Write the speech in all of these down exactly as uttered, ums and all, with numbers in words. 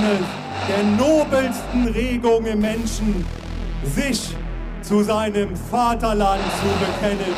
eines der nobelsten Regungen im Menschen, sich zu seinem Vaterland zu bekennen.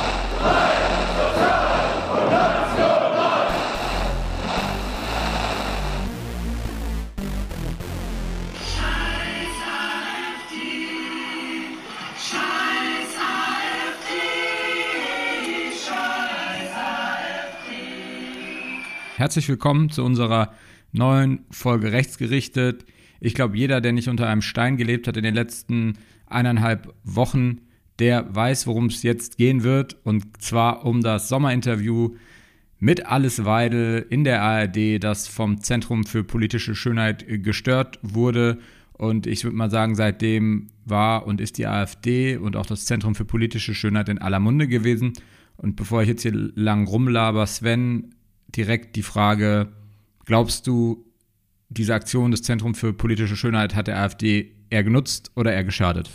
Herzlich willkommen zu unserer neuen Folge Rechtsgerichtet. Ich glaube, jeder, der nicht unter einem Stein gelebt hat in den letzten eineinhalb Wochen, der weiß, worum es jetzt gehen wird. Und zwar um das Sommerinterview mit Alice Weidel in der A R D, das vom Zentrum für politische Schönheit gestört wurde. Und ich würde mal sagen, seitdem war und ist die AfD und auch das Zentrum für politische Schönheit in aller Munde gewesen. Und bevor ich jetzt hier lang rumlaber, Sven, direkt die Frage, glaubst du, diese Aktion des Zentrums für politische Schönheit hat der AfD eher genutzt oder eher geschadet?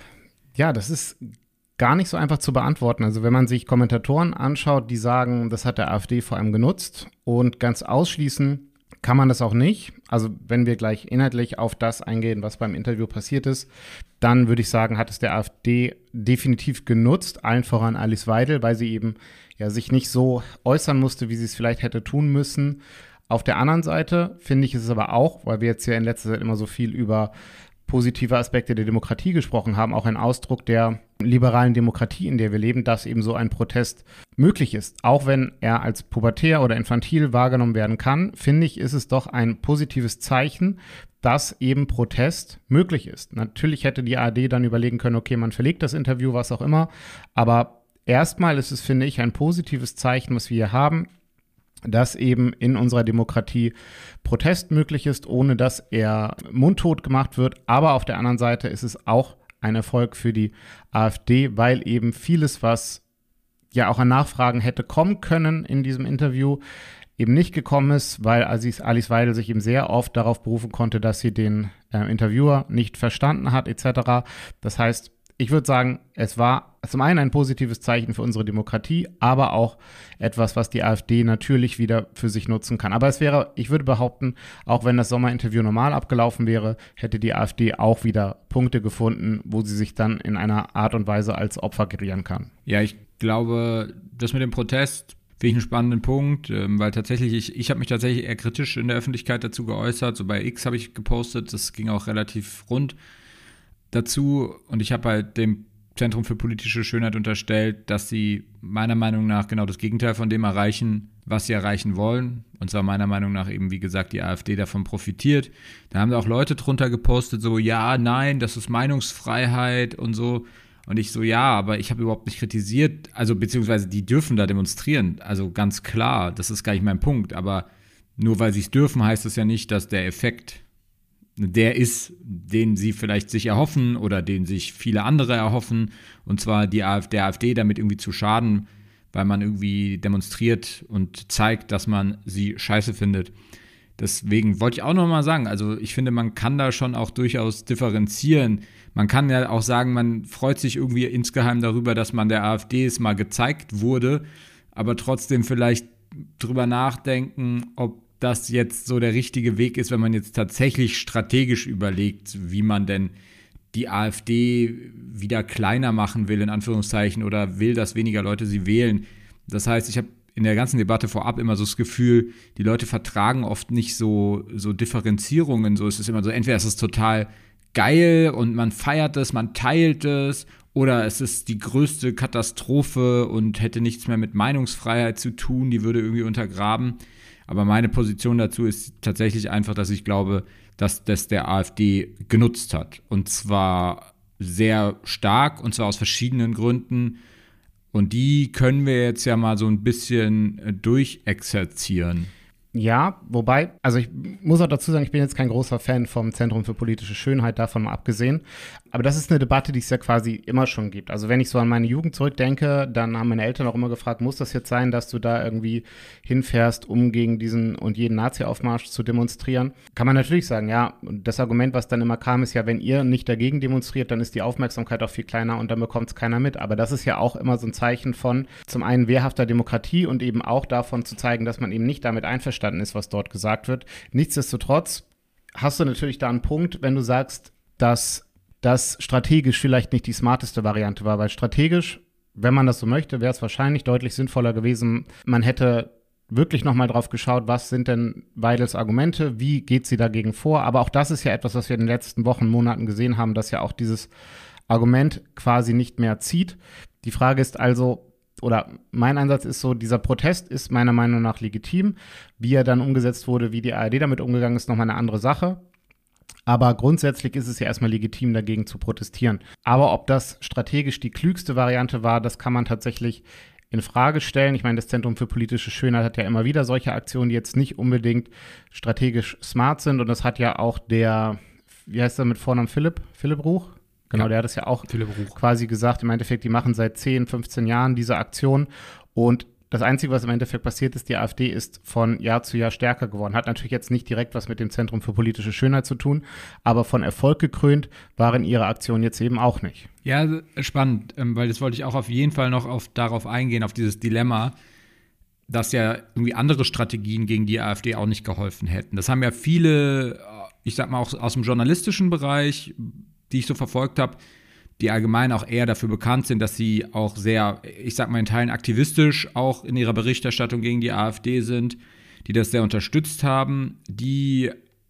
Ja, das ist gar nicht so einfach zu beantworten. Also wenn man sich Kommentatoren anschaut, die sagen, das hat der AfD vor allem genutzt, und ganz ausschließen kann man das auch nicht. Also wenn wir gleich inhaltlich auf das eingehen, was beim Interview passiert ist, dann würde ich sagen, hat es der AfD definitiv genutzt, allen voran Alice Weidel, weil sie eben ja sich nicht so äußern musste, wie sie es vielleicht hätte tun müssen. Auf der anderen Seite finde ich es aber auch, weil wir jetzt ja in letzter Zeit immer so viel über positive Aspekte der Demokratie gesprochen haben, auch ein Ausdruck der liberalen Demokratie, in der wir leben, dass eben so ein Protest möglich ist. Auch wenn er als pubertär oder infantil wahrgenommen werden kann, finde ich, ist es doch ein positives Zeichen, dass eben Protest möglich ist. Natürlich hätte die A R D dann überlegen können, okay, man verlegt das Interview, was auch immer, aber erstmal ist es, finde ich, ein positives Zeichen, was wir hier haben, dass eben in unserer Demokratie Protest möglich ist, ohne dass er mundtot gemacht wird. Aber auf der anderen Seite ist es auch ein Erfolg für die AfD, weil eben vieles, was ja auch an Nachfragen hätte kommen können in diesem Interview, eben nicht gekommen ist, weil Alice Weidel sich eben sehr oft darauf berufen konnte, dass sie den äh, Interviewer nicht verstanden hat, et cetera. Das heißt, ich würde sagen, es war zum einen ein positives Zeichen für unsere Demokratie, aber auch etwas, was die AfD natürlich wieder für sich nutzen kann. Aber es wäre, ich würde behaupten, auch wenn das Sommerinterview normal abgelaufen wäre, hätte die AfD auch wieder Punkte gefunden, wo sie sich dann in einer Art und Weise als Opfer gerieren kann. Ja, ich glaube, das mit dem Protest finde ich einen spannenden Punkt, weil tatsächlich, ich, ich habe mich tatsächlich eher kritisch in der Öffentlichkeit dazu geäußert. So bei X habe ich gepostet, das ging auch relativ rund dazu, und ich habe halt dem Zentrum für politische Schönheit unterstellt, dass sie meiner Meinung nach genau das Gegenteil von dem erreichen, was sie erreichen wollen. Und zwar meiner Meinung nach eben, wie gesagt, die AfD davon profitiert. Da haben auch Leute drunter gepostet, so, ja, nein, das ist Meinungsfreiheit und so. Und ich so, ja, aber ich habe überhaupt nicht kritisiert, also beziehungsweise die dürfen da demonstrieren. Also ganz klar, das ist gar nicht mein Punkt. Aber nur weil sie es dürfen, heißt das ja nicht, dass der Effekt der ist, den sie vielleicht sich erhoffen oder den sich viele andere erhoffen, und zwar die AfD, der AfD damit irgendwie zu schaden, weil man irgendwie demonstriert und zeigt, dass man sie scheiße findet. Deswegen wollte ich auch noch mal sagen, also ich finde, man kann da schon auch durchaus differenzieren. Man kann ja auch sagen, man freut sich irgendwie insgeheim darüber, dass man der AfD es mal gezeigt wurde, aber trotzdem vielleicht drüber nachdenken, ob das jetzt so der richtige Weg ist, wenn man jetzt tatsächlich strategisch überlegt, wie man denn die AfD wieder kleiner machen will, in Anführungszeichen, oder will, dass weniger Leute sie wählen. Das heißt, ich habe in der ganzen Debatte vorab immer so das Gefühl, die Leute vertragen oft nicht so, so Differenzierungen. So ist es immer so, entweder ist es total geil und man feiert es, man teilt es, oder es ist die größte Katastrophe und hätte nichts mehr mit Meinungsfreiheit zu tun, die würde irgendwie untergraben. Aber meine Position dazu ist tatsächlich einfach, dass ich glaube, dass das der AfD genutzt hat. Und zwar sehr stark, und zwar aus verschiedenen Gründen. Und die können wir jetzt ja mal so ein bisschen durchexerzieren. Ja, wobei, also ich muss auch dazu sagen, ich bin jetzt kein großer Fan vom Zentrum für politische Schönheit, davon mal abgesehen. Aber das ist eine Debatte, die es ja quasi immer schon gibt. Also wenn ich so an meine Jugend zurückdenke, dann haben meine Eltern auch immer gefragt, muss das jetzt sein, dass du da irgendwie hinfährst, um gegen diesen und jeden Nazi-Aufmarsch zu demonstrieren? Kann man natürlich sagen, ja, und das Argument, was dann immer kam, ist ja, wenn ihr nicht dagegen demonstriert, dann ist die Aufmerksamkeit auch viel kleiner und dann bekommt es keiner mit. Aber das ist ja auch immer so ein Zeichen von zum einen wehrhafter Demokratie und eben auch davon zu zeigen, dass man eben nicht damit einverstanden ist, was dort gesagt wird. Nichtsdestotrotz, hast du natürlich da einen Punkt, wenn du sagst, dass das strategisch vielleicht nicht die smarteste Variante war, weil strategisch, wenn man das so möchte, wäre es wahrscheinlich deutlich sinnvoller gewesen, man hätte wirklich nochmal drauf geschaut, was sind denn Weidels Argumente, wie geht sie dagegen vor, aber auch das ist ja etwas, was wir in den letzten Wochen, Monaten gesehen haben, dass ja auch dieses Argument quasi nicht mehr zieht. Die Frage ist also, oder mein Ansatz ist so, dieser Protest ist meiner Meinung nach legitim. Wie er dann umgesetzt wurde, wie die A R D damit umgegangen ist, nochmal eine andere Sache. Aber grundsätzlich ist es ja erstmal legitim, dagegen zu protestieren. Aber ob das strategisch die klügste Variante war, das kann man tatsächlich in Frage stellen. Ich meine, das Zentrum für politische Schönheit hat ja immer wieder solche Aktionen, die jetzt nicht unbedingt strategisch smart sind. Und das hat ja auch der, wie heißt er mit Vornamen, Philipp? Philipp Ruch? Genau, ja, der hat es ja auch quasi gesagt, im Endeffekt, die machen seit zehn, fünfzehn Jahren diese Aktion und das Einzige, was im Endeffekt passiert ist, die AfD ist von Jahr zu Jahr stärker geworden. Hat natürlich jetzt nicht direkt was mit dem Zentrum für politische Schönheit zu tun, aber von Erfolg gekrönt waren ihre Aktionen jetzt eben auch nicht. Ja, spannend, weil das wollte ich auch auf jeden Fall noch auf, darauf eingehen, auf dieses Dilemma, dass ja irgendwie andere Strategien gegen die AfD auch nicht geholfen hätten. Das haben ja viele, ich sag mal auch aus dem journalistischen Bereich, die ich so verfolgt habe, die allgemein auch eher dafür bekannt sind, dass sie auch sehr, ich sag mal in Teilen aktivistisch auch in ihrer Berichterstattung gegen die AfD sind, die das sehr unterstützt haben, die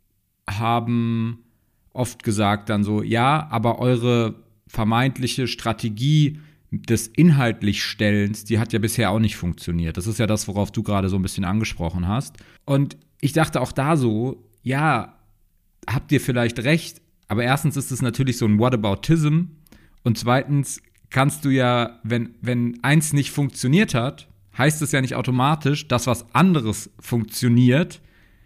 haben oft gesagt dann so, ja, aber eure vermeintliche Strategie des Inhaltlichstellens, die hat ja bisher auch nicht funktioniert. Das ist ja das, worauf du gerade so ein bisschen angesprochen hast. Und ich dachte auch da so, ja, habt ihr vielleicht recht, aber erstens ist es natürlich so ein Whataboutism und zweitens kannst du ja, wenn, wenn eins nicht funktioniert hat, heißt es ja nicht automatisch, dass was anderes funktioniert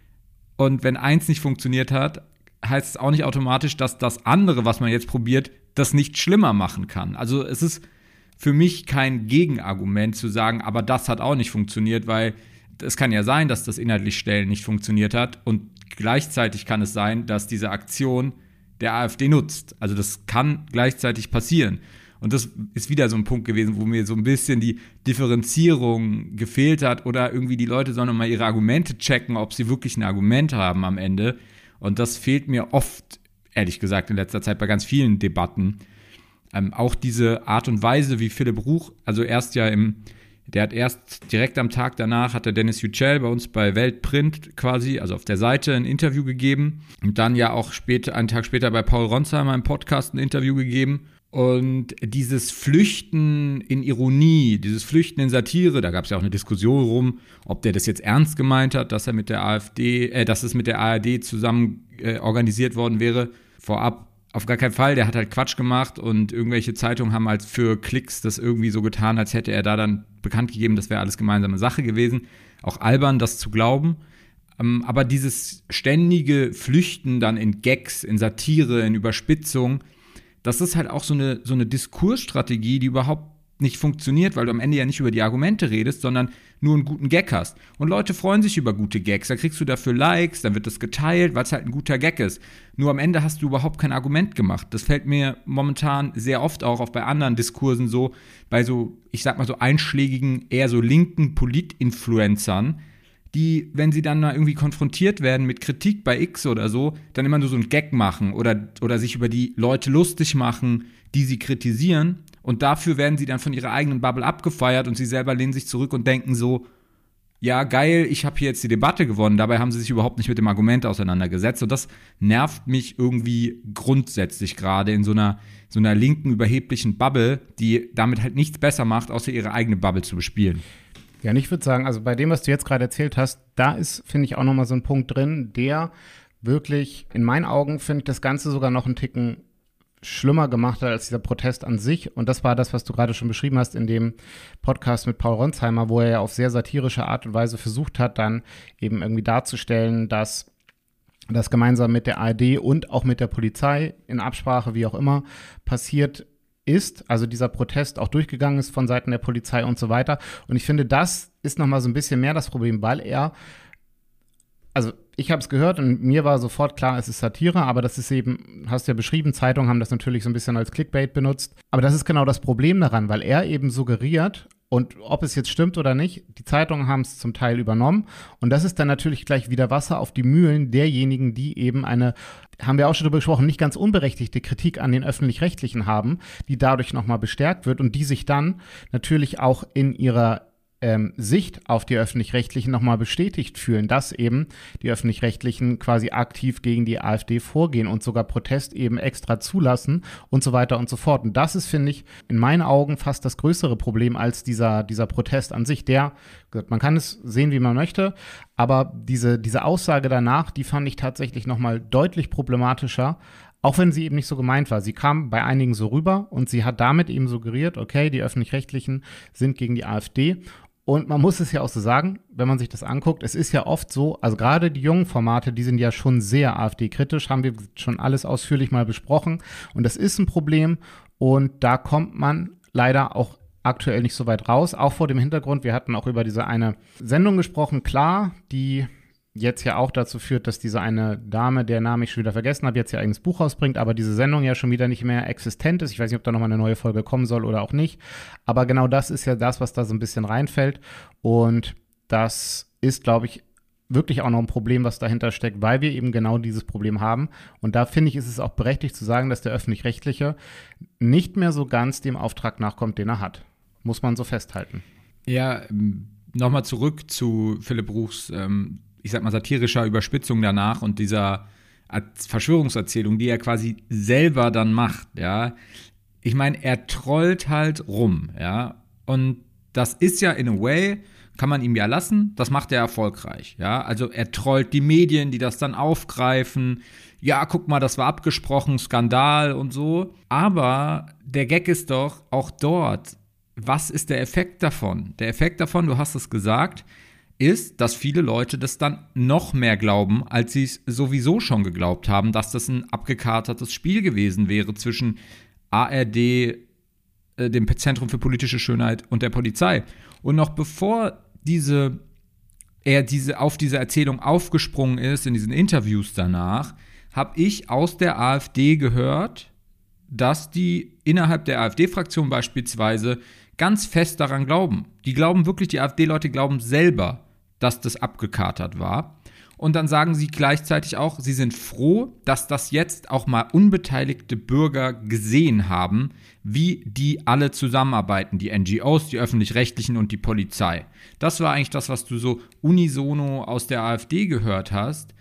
und wenn eins nicht funktioniert hat, heißt es auch nicht automatisch, dass das andere, was man jetzt probiert, das nicht schlimmer machen kann. Also es ist für mich kein Gegenargument zu sagen, aber das hat auch nicht funktioniert, weil es kann ja sein, dass das Inhaltlichstellen nicht funktioniert hat und gleichzeitig kann es sein, dass diese Aktion der AfD nutzt. Also das kann gleichzeitig passieren. Und das ist wieder so ein Punkt gewesen, wo mir so ein bisschen die Differenzierung gefehlt hat oder irgendwie die Leute sollen mal ihre Argumente checken, ob sie wirklich ein Argument haben am Ende. Und das fehlt mir oft, ehrlich gesagt, in letzter Zeit bei ganz vielen Debatten. Ähm, auch diese Art und Weise, wie Philipp Ruch, also erst ja im Der hat erst direkt am Tag danach, hat der Dennis Yücel bei uns bei Weltprint quasi, also auf der Seite, ein Interview gegeben. Und dann ja auch später, einen Tag später bei Paul Ronsheimer im Podcast ein Interview gegeben. Und dieses Flüchten in Ironie, dieses Flüchten in Satire, da gab es ja auch eine Diskussion rum, ob der das jetzt ernst gemeint hat, dass er mit der AfD, äh, dass es mit der A R D zusammen äh, organisiert worden wäre. Vorab auf gar keinen Fall, der hat halt Quatsch gemacht und irgendwelche Zeitungen haben halt für Klicks das irgendwie so getan, als hätte er da dann bekannt gegeben, das wäre alles gemeinsame Sache gewesen. Auch albern, das zu glauben. Ähm, aber dieses ständige Flüchten dann in Gags, in Satire, in Überspitzung, das ist halt auch so eine, so eine Diskursstrategie, die überhaupt nicht funktioniert, weil du am Ende ja nicht über die Argumente redest, sondern nur einen guten Gag hast. Und Leute freuen sich über gute Gags, da kriegst du dafür Likes, dann wird das geteilt, weil es halt ein guter Gag ist. Nur am Ende hast du überhaupt kein Argument gemacht. Das fällt mir momentan sehr oft auch, auch bei anderen Diskursen so, bei so, ich sag mal so einschlägigen, eher so linken Politinfluencern, die, wenn sie dann mal irgendwie konfrontiert werden mit Kritik bei X oder so, dann immer nur so einen Gag machen oder, oder sich über die Leute lustig machen, die sie kritisieren. Und dafür werden sie dann von ihrer eigenen Bubble abgefeiert und sie selber lehnen sich zurück und denken so, ja geil, ich habe hier jetzt die Debatte gewonnen. Dabei haben sie sich überhaupt nicht mit dem Argument auseinandergesetzt. Und das nervt mich irgendwie grundsätzlich gerade in so einer, so einer linken, überheblichen Bubble, die damit halt nichts besser macht, außer ihre eigene Bubble zu bespielen. Ja, und ich würde sagen, also bei dem, was du jetzt gerade erzählt hast, da ist, finde ich, auch nochmal so ein Punkt drin, der wirklich, in meinen Augen, finde ich das Ganze sogar noch einen Ticken schlimmer gemacht hat als dieser Protest an sich. Und das war das, was du gerade schon beschrieben hast in dem Podcast mit Paul Ronsheimer, wo er ja auf sehr satirische Art und Weise versucht hat, dann eben irgendwie darzustellen, dass das gemeinsam mit der A R D und auch mit der Polizei in Absprache, wie auch immer, passiert ist, also dieser Protest auch durchgegangen ist von Seiten der Polizei und so weiter. Und ich finde, das ist nochmal so ein bisschen mehr das Problem, weil er, also ich habe es gehört und mir war sofort klar, es ist Satire, aber das ist eben, hast du ja beschrieben, Zeitungen haben das natürlich so ein bisschen als Clickbait benutzt. Aber das ist genau das Problem daran, weil er eben suggeriert, Und ob es jetzt stimmt oder nicht, die Zeitungen haben es zum Teil übernommen. Und das ist dann natürlich gleich wieder Wasser auf die Mühlen derjenigen, die eben eine, haben wir auch schon darüber gesprochen, nicht ganz unberechtigte Kritik an den Öffentlich-Rechtlichen haben, die dadurch nochmal bestärkt wird und die sich dann natürlich auch in ihrer Ähm, Sicht auf die Öffentlich-Rechtlichen nochmal bestätigt fühlen, dass eben die Öffentlich-Rechtlichen quasi aktiv gegen die AfD vorgehen und sogar Protest eben extra zulassen und so weiter und so fort. Und das ist, finde ich, in meinen Augen fast das größere Problem als dieser, dieser Protest an sich. Der, man kann es sehen, wie man möchte, aber diese, diese Aussage danach, die fand ich tatsächlich nochmal deutlich problematischer, auch wenn sie eben nicht so gemeint war. Sie kam bei einigen so rüber und sie hat damit eben suggeriert, okay, die Öffentlich-Rechtlichen sind gegen die AfD. Und man muss es ja auch so sagen, wenn man sich das anguckt, es ist ja oft so, also gerade die jungen Formate, die sind ja schon sehr AfD-kritisch, haben wir schon alles ausführlich mal besprochen. Und das ist ein Problem und da kommt man leider auch aktuell nicht so weit raus. Auch vor dem Hintergrund, wir hatten auch über diese eine Sendung gesprochen, klar, die jetzt ja auch dazu führt, dass diese eine Dame, der Name ich schon wieder vergessen habe, jetzt ihr eigenes Buch rausbringt, aber diese Sendung ja schon wieder nicht mehr existent ist. Ich weiß nicht, ob da nochmal eine neue Folge kommen soll oder auch nicht. Aber genau das ist ja das, was da so ein bisschen reinfällt. Und das ist, glaube ich, wirklich auch noch ein Problem, was dahinter steckt, weil wir eben genau dieses Problem haben. Und da finde ich, ist es auch berechtigt zu sagen, dass der Öffentlich-Rechtliche nicht mehr so ganz dem Auftrag nachkommt, den er hat. Muss man so festhalten. Ja, nochmal zurück zu Philipp Bruchs ähm ich sag mal, satirischer Überspitzung danach und dieser Verschwörungserzählung, die er quasi selber dann macht, ja. Ich meine, er trollt halt rum, ja. Und das ist ja in a way, kann man ihm ja lassen, das macht er erfolgreich, ja. Also er trollt die Medien, die das dann aufgreifen. Ja, guck mal, das war abgesprochen, Skandal und so. Aber der Gag ist doch auch dort, was ist der Effekt davon? Der Effekt davon, du hast es gesagt, ist, dass viele Leute das dann noch mehr glauben, als sie es sowieso schon geglaubt haben, dass das ein abgekatertes Spiel gewesen wäre zwischen A R D, äh, dem Zentrum für politische Schönheit und der Polizei. Und noch bevor diese, er diese, auf diese Erzählung aufgesprungen ist, in diesen Interviews danach, habe ich aus der AfD gehört, dass die innerhalb der AfD-Fraktion beispielsweise ganz fest daran glauben. Die glauben wirklich, die AfD-Leute glauben selber, dass das abgekatert war. Und dann sagen sie gleichzeitig auch, sie sind froh, dass das jetzt auch mal unbeteiligte Bürger gesehen haben, wie die alle zusammenarbeiten, die N G Os, die Öffentlich-Rechtlichen und die Polizei. Das war eigentlich das, was du so unisono aus der AfD gehört hast,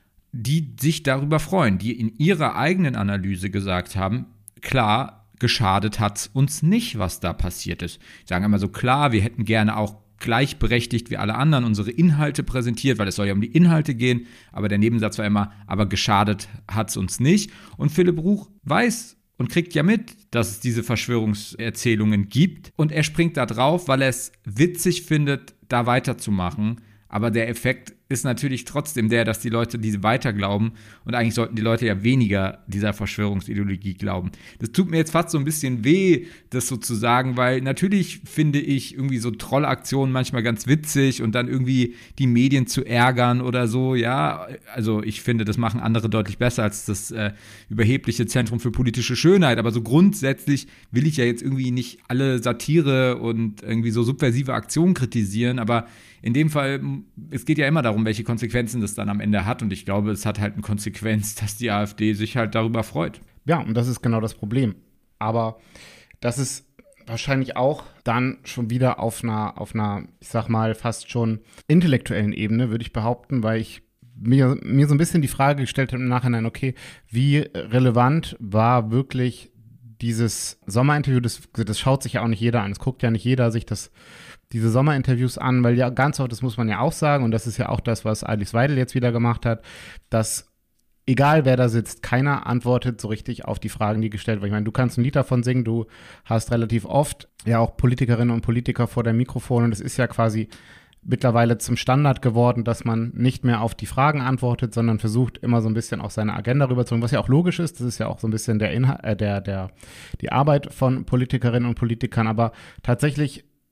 die sich darüber freuen, die in ihrer eigenen Analyse gesagt haben, klar, geschadet hat's uns nicht, was da passiert ist. Die sagen immer so, klar, wir hätten gerne auch gleichberechtigt wie alle anderen unsere Inhalte präsentiert, weil es soll ja um die Inhalte gehen, aber der Nebensatz war immer, aber geschadet hat's uns nicht. Und Philipp Bruch weiß und kriegt ja mit, dass es diese Verschwörungserzählungen gibt und er springt da drauf, weil er es witzig findet, da weiterzumachen. Aber der Effekt ist natürlich trotzdem der, dass die Leute diese weiter glauben und eigentlich sollten die Leute ja weniger dieser Verschwörungsideologie glauben. Das tut mir jetzt fast so ein bisschen weh, das so zu sagen, weil natürlich finde ich irgendwie so Trollaktionen manchmal ganz witzig und dann irgendwie die Medien zu ärgern oder so, ja, also ich finde, das machen andere deutlich besser als das äh, überhebliche Zentrum für politische Schönheit, aber so grundsätzlich will ich ja jetzt irgendwie nicht alle Satire und irgendwie so subversive Aktionen kritisieren, aber in dem Fall, es geht ja immer darum, welche Konsequenzen das dann am Ende hat. Und ich glaube, es hat halt eine Konsequenz, dass die AfD sich halt darüber freut. Ja, und das ist genau das Problem. Aber das ist wahrscheinlich auch dann schon wieder auf einer, auf einer, ich sag mal, fast schon intellektuellen Ebene, würde ich behaupten, weil ich mir, mir so ein bisschen die Frage gestellt habe im Nachhinein, okay, wie relevant war wirklich dieses Sommerinterview? Das, das schaut sich ja auch nicht jeder an. Es guckt ja nicht jeder sich das diese Sommerinterviews an, weil ja ganz oft, das muss man ja auch sagen, und das ist ja auch das, was Alice Weidel jetzt wieder gemacht hat, dass egal wer da sitzt, keiner antwortet so richtig auf die Fragen, die gestellt werden. Ich meine, du kannst ein Lied davon singen, du hast relativ oft ja auch Politikerinnen und Politiker vor dem Mikrofon und es ist ja quasi mittlerweile zum Standard geworden, dass man nicht mehr auf die Fragen antwortet, sondern versucht immer so ein bisschen auch seine Agenda rüberzubringen, was ja auch logisch ist, das ist ja auch so ein bisschen der Inhalt, äh, der, der, die Arbeit von Politikerinnen und Politikern, aber tatsächlich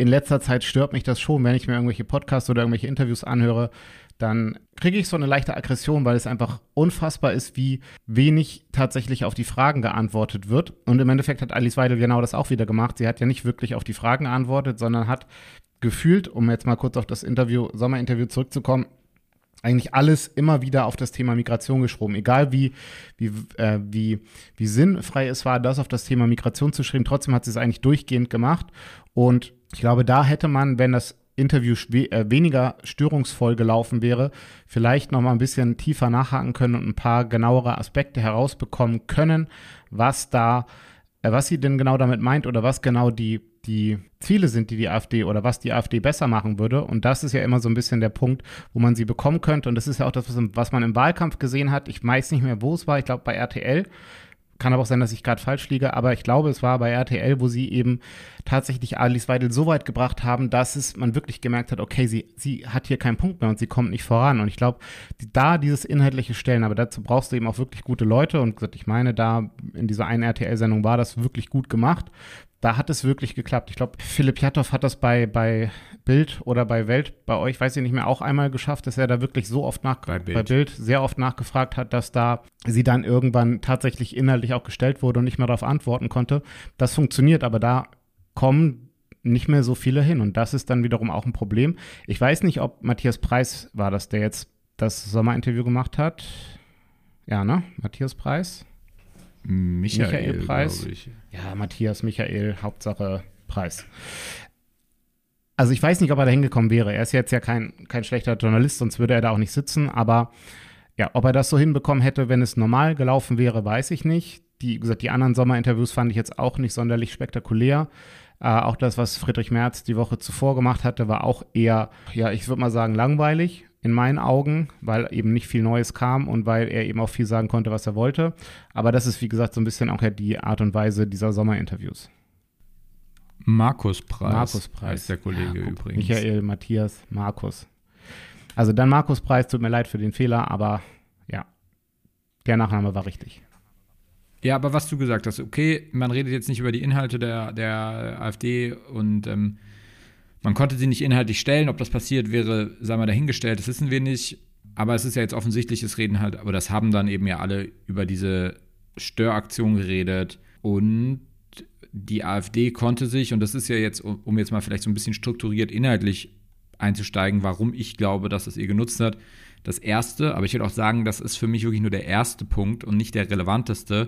in letzter Zeit stört mich das schon, wenn ich mir irgendwelche Podcasts oder irgendwelche Interviews anhöre, dann kriege ich so eine leichte Aggression, weil es einfach unfassbar ist, wie wenig tatsächlich auf die Fragen geantwortet wird. Und im Endeffekt hat Alice Weidel genau das auch wieder gemacht. Sie hat ja nicht wirklich auf die Fragen geantwortet, sondern hat gefühlt, um jetzt mal kurz auf das Interview, Sommerinterview zurückzukommen, eigentlich alles immer wieder auf das Thema Migration geschoben. Egal wie, wie, äh, wie, wie sinnfrei es war, das auf das Thema Migration zu schreiben, trotzdem hat sie es eigentlich durchgehend gemacht. Und ich glaube, da hätte man, wenn das Interview schwe- äh, weniger störungsvoll gelaufen wäre, vielleicht noch mal ein bisschen tiefer nachhaken können und ein paar genauere Aspekte herausbekommen können, was da, äh, was sie denn genau damit meint oder was genau die, die Ziele sind, die die AfD oder was die AfD besser machen würde. Und das ist ja immer so ein bisschen der Punkt, wo man sie bekommen könnte. Und das ist ja auch das, was, was man im Wahlkampf gesehen hat. Ich weiß nicht mehr, wo es war. Ich glaube, bei R T L. Kann aber auch sein, dass ich gerade falsch liege, aber ich glaube, es war bei R T L, wo sie eben tatsächlich Alice Weidel so weit gebracht haben, dass es man wirklich gemerkt hat, okay, sie, sie hat hier keinen Punkt mehr und sie kommt nicht voran. Und ich glaube, die, da dieses inhaltliche Stellen, aber dazu brauchst du eben auch wirklich gute Leute. Und ich meine, da in dieser einen R T L-Sendung war das wirklich gut gemacht. Da hat es wirklich geklappt. Ich glaube, Philipp Jattow hat das bei, bei Bild oder bei Welt, bei euch, weiß ich nicht mehr, auch einmal geschafft, dass er da wirklich so oft nach, bei Bild. bei Bild sehr oft nachgefragt hat, dass da sie dann irgendwann tatsächlich inhaltlich auch gestellt wurde und nicht mehr darauf antworten konnte. Das funktioniert, aber da kommen nicht mehr so viele hin. Und das ist dann wiederum auch ein Problem. Ich weiß nicht, ob Matthias Preiß war das, der jetzt das Sommerinterview gemacht hat. Ja, ne? Matthias Preiß. Michael, Michael Preiß. Ich. Ja, Matthias, Michael, Hauptsache Preiß. Also ich weiß nicht, ob er da hingekommen wäre. Er ist jetzt ja kein, kein schlechter Journalist, sonst würde er da auch nicht sitzen. Aber ja, ob er das so hinbekommen hätte, wenn es normal gelaufen wäre, weiß ich nicht. Die, wie gesagt, die anderen Sommerinterviews fand ich jetzt auch nicht sonderlich spektakulär. Äh, auch das, was Friedrich Merz die Woche zuvor gemacht hatte, war auch eher, ja, ich würde mal sagen, langweilig. In meinen Augen, weil eben nicht viel Neues kam und weil er eben auch viel sagen konnte, was er wollte. Aber das ist, wie gesagt, so ein bisschen auch ja die Art und Weise dieser Sommerinterviews. Markus Preiß. Markus Preiß. Heißt der Kollege ja, übrigens. Michael, Matthias, Markus. Also dann Markus Preiß, tut mir leid für den Fehler, aber ja, der Nachname war richtig. Ja, aber was du gesagt hast, okay, man redet jetzt nicht über die Inhalte der, der AfD und ähm, man konnte sie nicht inhaltlich stellen. Ob das passiert wäre, sei mal dahingestellt, das wissen wir nicht. Aber es ist ja jetzt offensichtlich, es reden halt, aber das haben dann eben ja alle über diese Störaktion geredet. Und die AfD konnte sich, und das ist ja jetzt, um jetzt mal vielleicht so ein bisschen strukturiert inhaltlich einzusteigen, warum ich glaube, dass es ihr genutzt hat. Das erste, aber ich würde auch sagen, das ist für mich wirklich nur der erste Punkt und nicht der relevanteste,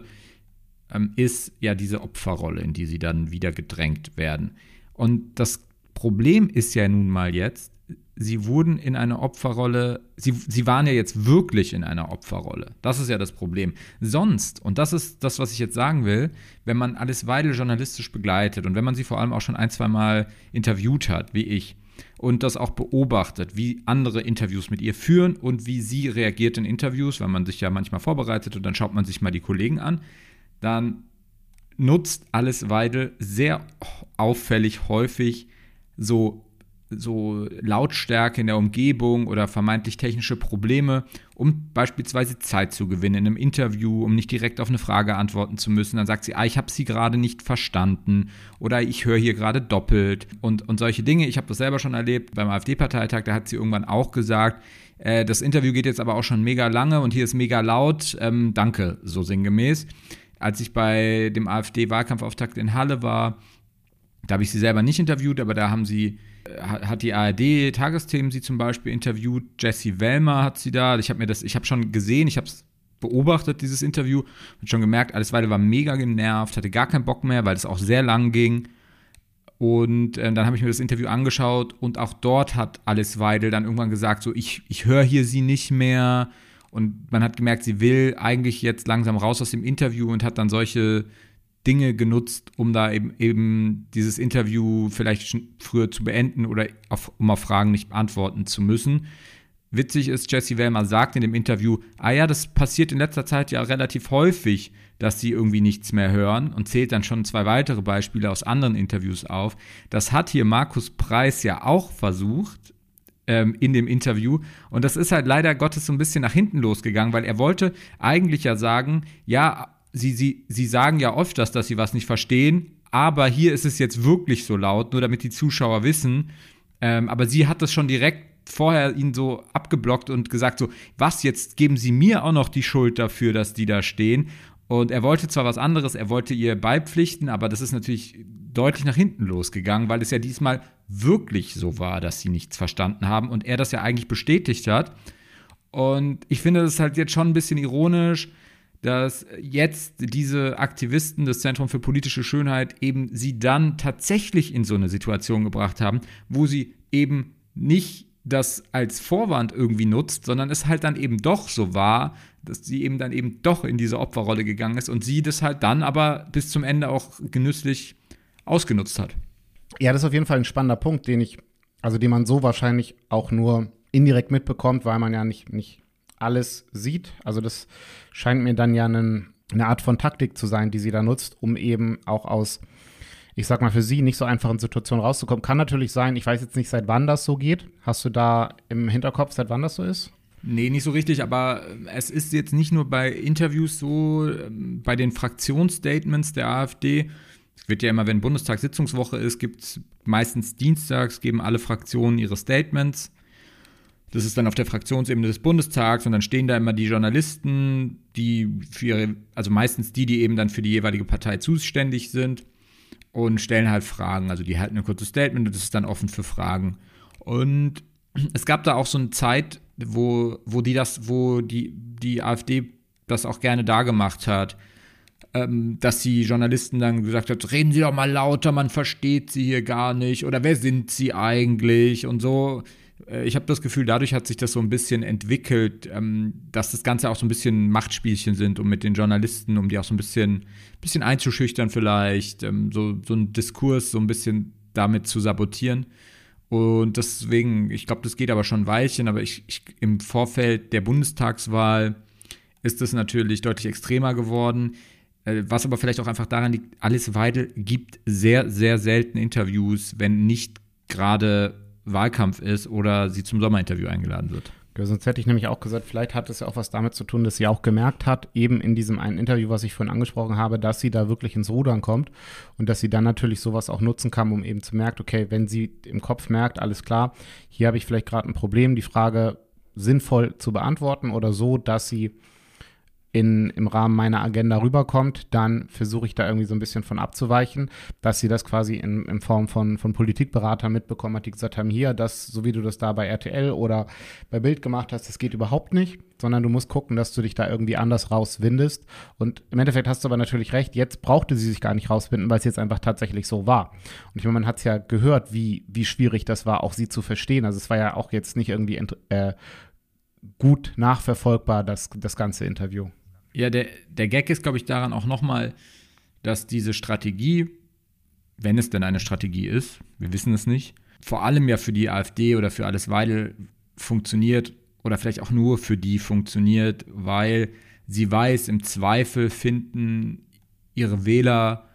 ähm, ist ja diese Opferrolle, in die sie dann wieder gedrängt werden. Und das Problem ist ja nun mal jetzt, sie wurden in eine Opferrolle, sie, sie waren ja jetzt wirklich in einer Opferrolle. Das ist ja das Problem. Sonst, und das ist das, was ich jetzt sagen will, wenn man Alice Weidel journalistisch begleitet und wenn man sie vor allem auch schon ein, zwei Mal interviewt hat, wie ich, und das auch beobachtet, wie andere Interviews mit ihr führen und wie sie reagiert in Interviews, weil man sich ja manchmal vorbereitet und dann schaut man sich mal die Kollegen an, dann nutzt Alice Weidel sehr auffällig häufig so, so Lautstärke in der Umgebung oder vermeintlich technische Probleme, um beispielsweise Zeit zu gewinnen in einem Interview, um nicht direkt auf eine Frage antworten zu müssen. Dann sagt sie, ah, ich habe sie gerade nicht verstanden oder ich höre hier gerade doppelt und, und solche Dinge. Ich habe das selber schon erlebt beim AfD-Parteitag, da hat sie irgendwann auch gesagt, äh, das Interview geht jetzt aber auch schon mega lange und hier ist mega laut, ähm, danke, so sinngemäß. Als ich bei dem AfD-Wahlkampfauftakt in Halle war, da habe ich sie selber nicht interviewt, aber da haben sie, hat die A R D-Tagesthemen sie zum Beispiel interviewt. Jessie Wellmer hat sie da. Ich habe mir das, ich habe schon gesehen, ich habe es beobachtet, dieses Interview, und schon gemerkt, Alice Weidel war mega genervt, hatte gar keinen Bock mehr, weil es auch sehr lang ging. Und äh, dann habe ich mir das Interview angeschaut und auch dort hat Alice Weidel dann irgendwann gesagt, so ich, ich höre hier sie nicht mehr. Und man hat gemerkt, sie will eigentlich jetzt langsam raus aus dem Interview und hat dann solche Dinge genutzt, um da eben, eben dieses Interview vielleicht schon früher zu beenden oder auf, um auf Fragen nicht beantworten zu müssen. Witzig ist, Jessie Wellmer sagt in dem Interview, ah ja, das passiert in letzter Zeit ja relativ häufig, dass sie irgendwie nichts mehr hören und zählt dann schon zwei weitere Beispiele aus anderen Interviews auf. Das hat hier Markus Preiß ja auch versucht ähm, in dem Interview und das ist halt leider Gottes so ein bisschen nach hinten losgegangen, weil er wollte eigentlich ja sagen, ja, Sie, sie, sie sagen ja oft, dass, dass sie was nicht verstehen, aber hier ist es jetzt wirklich so laut, nur damit die Zuschauer wissen. Ähm, aber sie hat das schon direkt vorher ihn so abgeblockt und gesagt so, was, jetzt geben Sie mir auch noch die Schuld dafür, dass die da stehen. Und er wollte zwar was anderes, er wollte ihr beipflichten, aber das ist natürlich deutlich nach hinten losgegangen, weil es ja diesmal wirklich so war, dass sie nichts verstanden haben und er das ja eigentlich bestätigt hat. Und ich finde das halt jetzt schon ein bisschen ironisch, dass jetzt diese Aktivisten des Zentrum für politische Schönheit eben sie dann tatsächlich in so eine Situation gebracht haben, wo sie eben nicht das als Vorwand irgendwie nutzt, sondern es halt dann eben doch so war, dass sie eben dann eben doch in diese Opferrolle gegangen ist und sie das halt dann aber bis zum Ende auch genüsslich ausgenutzt hat. Ja, das ist auf jeden Fall ein spannender Punkt, den ich, also den man so wahrscheinlich auch nur indirekt mitbekommt, weil man ja nicht, nicht alles sieht. Also das scheint mir dann ja einen, eine Art von Taktik zu sein, die sie da nutzt, um eben auch aus, ich sag mal, für sie nicht so einfachen Situationen rauszukommen. Kann natürlich sein, ich weiß jetzt nicht, seit wann das so geht. Hast du da im Hinterkopf, seit wann das so ist? Nee, nicht so richtig, aber es ist jetzt nicht nur bei Interviews so, bei den Fraktionsstatements der AfD. Es wird ja immer, wenn Bundestagssitzungswoche ist, gibt es meistens dienstags, geben alle Fraktionen ihre Statements. Das ist dann auf der Fraktionsebene des Bundestags und dann stehen da immer die Journalisten, die für ihre, also meistens die, die eben dann für die jeweilige Partei zuständig sind und stellen halt Fragen. Also die halten ein kurzes Statement und das ist dann offen für Fragen. Und es gab da auch so eine Zeit, wo, wo die das, wo die, die AfD das auch gerne dargemacht hat, ähm, dass die Journalisten dann gesagt hat, reden Sie doch mal lauter, man versteht Sie hier gar nicht oder wer sind Sie eigentlich und so. Ich habe das Gefühl, dadurch hat sich das so ein bisschen entwickelt, ähm, dass das Ganze auch so ein bisschen Machtspielchen sind, um mit den Journalisten, um die auch so ein bisschen, bisschen einzuschüchtern vielleicht, ähm, so, so einen Diskurs so ein bisschen damit zu sabotieren. Und deswegen, ich glaube, das geht aber schon ein Weilchen, aber ich, ich, im Vorfeld der Bundestagswahl ist das natürlich deutlich extremer geworden, äh, was aber vielleicht auch einfach daran liegt, Alice Weidel gibt sehr, sehr selten Interviews, wenn nicht gerade Wahlkampf ist oder sie zum Sommerinterview eingeladen wird. Ja, sonst hätte ich nämlich auch gesagt, vielleicht hat es ja auch was damit zu tun, dass sie auch gemerkt hat, eben in diesem einen Interview, was ich vorhin angesprochen habe, dass sie da wirklich ins Rudern kommt und dass sie dann natürlich sowas auch nutzen kann, um eben zu merken, okay, wenn sie im Kopf merkt, alles klar, hier habe ich vielleicht gerade ein Problem, die Frage sinnvoll zu beantworten oder so, dass sie in, im Rahmen meiner Agenda rüberkommt, dann versuche ich da irgendwie so ein bisschen von abzuweichen, dass sie das quasi in, in Form von, von Politikberatern mitbekommen hat, die gesagt haben, hier, das, so wie du das da bei R T L oder bei Bild gemacht hast, das geht überhaupt nicht, sondern du musst gucken, dass du dich da irgendwie anders rauswindest. Und im Endeffekt hast du aber natürlich recht, jetzt brauchte sie sich gar nicht rauswinden, weil es jetzt einfach tatsächlich so war. Und ich meine, man hat es ja gehört, wie, wie schwierig das war, auch sie zu verstehen. Also es war ja auch jetzt nicht irgendwie äh, gut nachverfolgbar, das, das ganze Interview. Ja, der, der Gag ist, glaube ich, daran auch nochmal, dass diese Strategie, wenn es denn eine Strategie ist, wir wissen es nicht, vor allem ja für die AfD oder für Alice Weidel funktioniert oder vielleicht auch nur für die funktioniert, weil sie weiß, im Zweifel finden ihre Wähler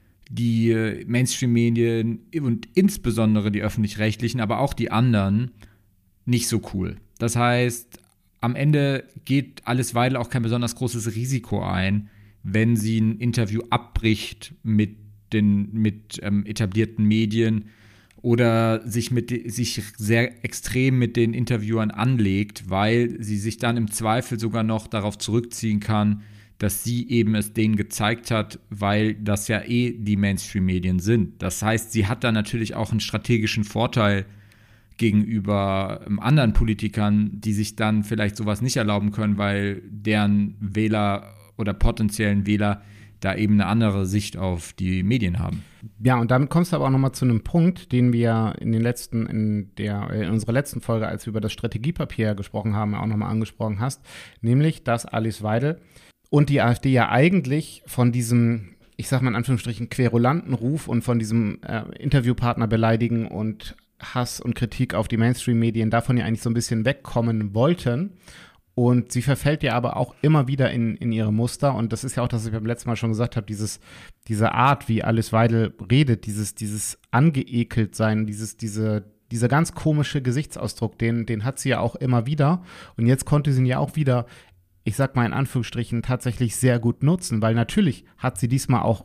die Mainstream-Medien und insbesondere die Öffentlich-Rechtlichen, aber auch die anderen nicht so cool. Das heißt, am Ende geht Alice Weidel auch kein besonders großes Risiko ein, wenn sie ein Interview abbricht mit den mit ähm, etablierten Medien oder sich, mit, sich sehr extrem mit den Interviewern anlegt, weil sie sich dann im Zweifel sogar noch darauf zurückziehen kann, dass sie eben es denen gezeigt hat, weil das ja eh die Mainstream-Medien sind. Das heißt, sie hat da natürlich auch einen strategischen Vorteil gegenüber ähm, anderen Politikern, die sich dann vielleicht sowas nicht erlauben können, weil deren Wähler oder potenziellen Wähler da eben eine andere Sicht auf die Medien haben. Ja, und damit kommst du aber auch nochmal zu einem Punkt, den wir in den letzten, in der, in unserer letzten Folge, als wir über das Strategiepapier gesprochen haben, auch nochmal angesprochen hast, nämlich, dass Alice Weidel und die AfD ja eigentlich von diesem, ich sag mal in Anführungsstrichen, querulanten Ruf und von diesem äh, Interviewpartner beleidigen und Hass und Kritik auf die Mainstream-Medien davon ja eigentlich so ein bisschen wegkommen wollten. Und sie verfällt ja aber auch immer wieder in, in ihre Muster. Und das ist ja auch, das ich beim letzten Mal schon gesagt habe, dieses, diese Art, wie Alice Weidel redet, dieses, dieses angeekelt sein, dieses, diese, dieser ganz komische Gesichtsausdruck, den, den hat sie ja auch immer wieder. Und jetzt konnte sie ihn ja auch wieder, ich sag mal in Anführungsstrichen, tatsächlich sehr gut nutzen, weil natürlich hat sie diesmal auch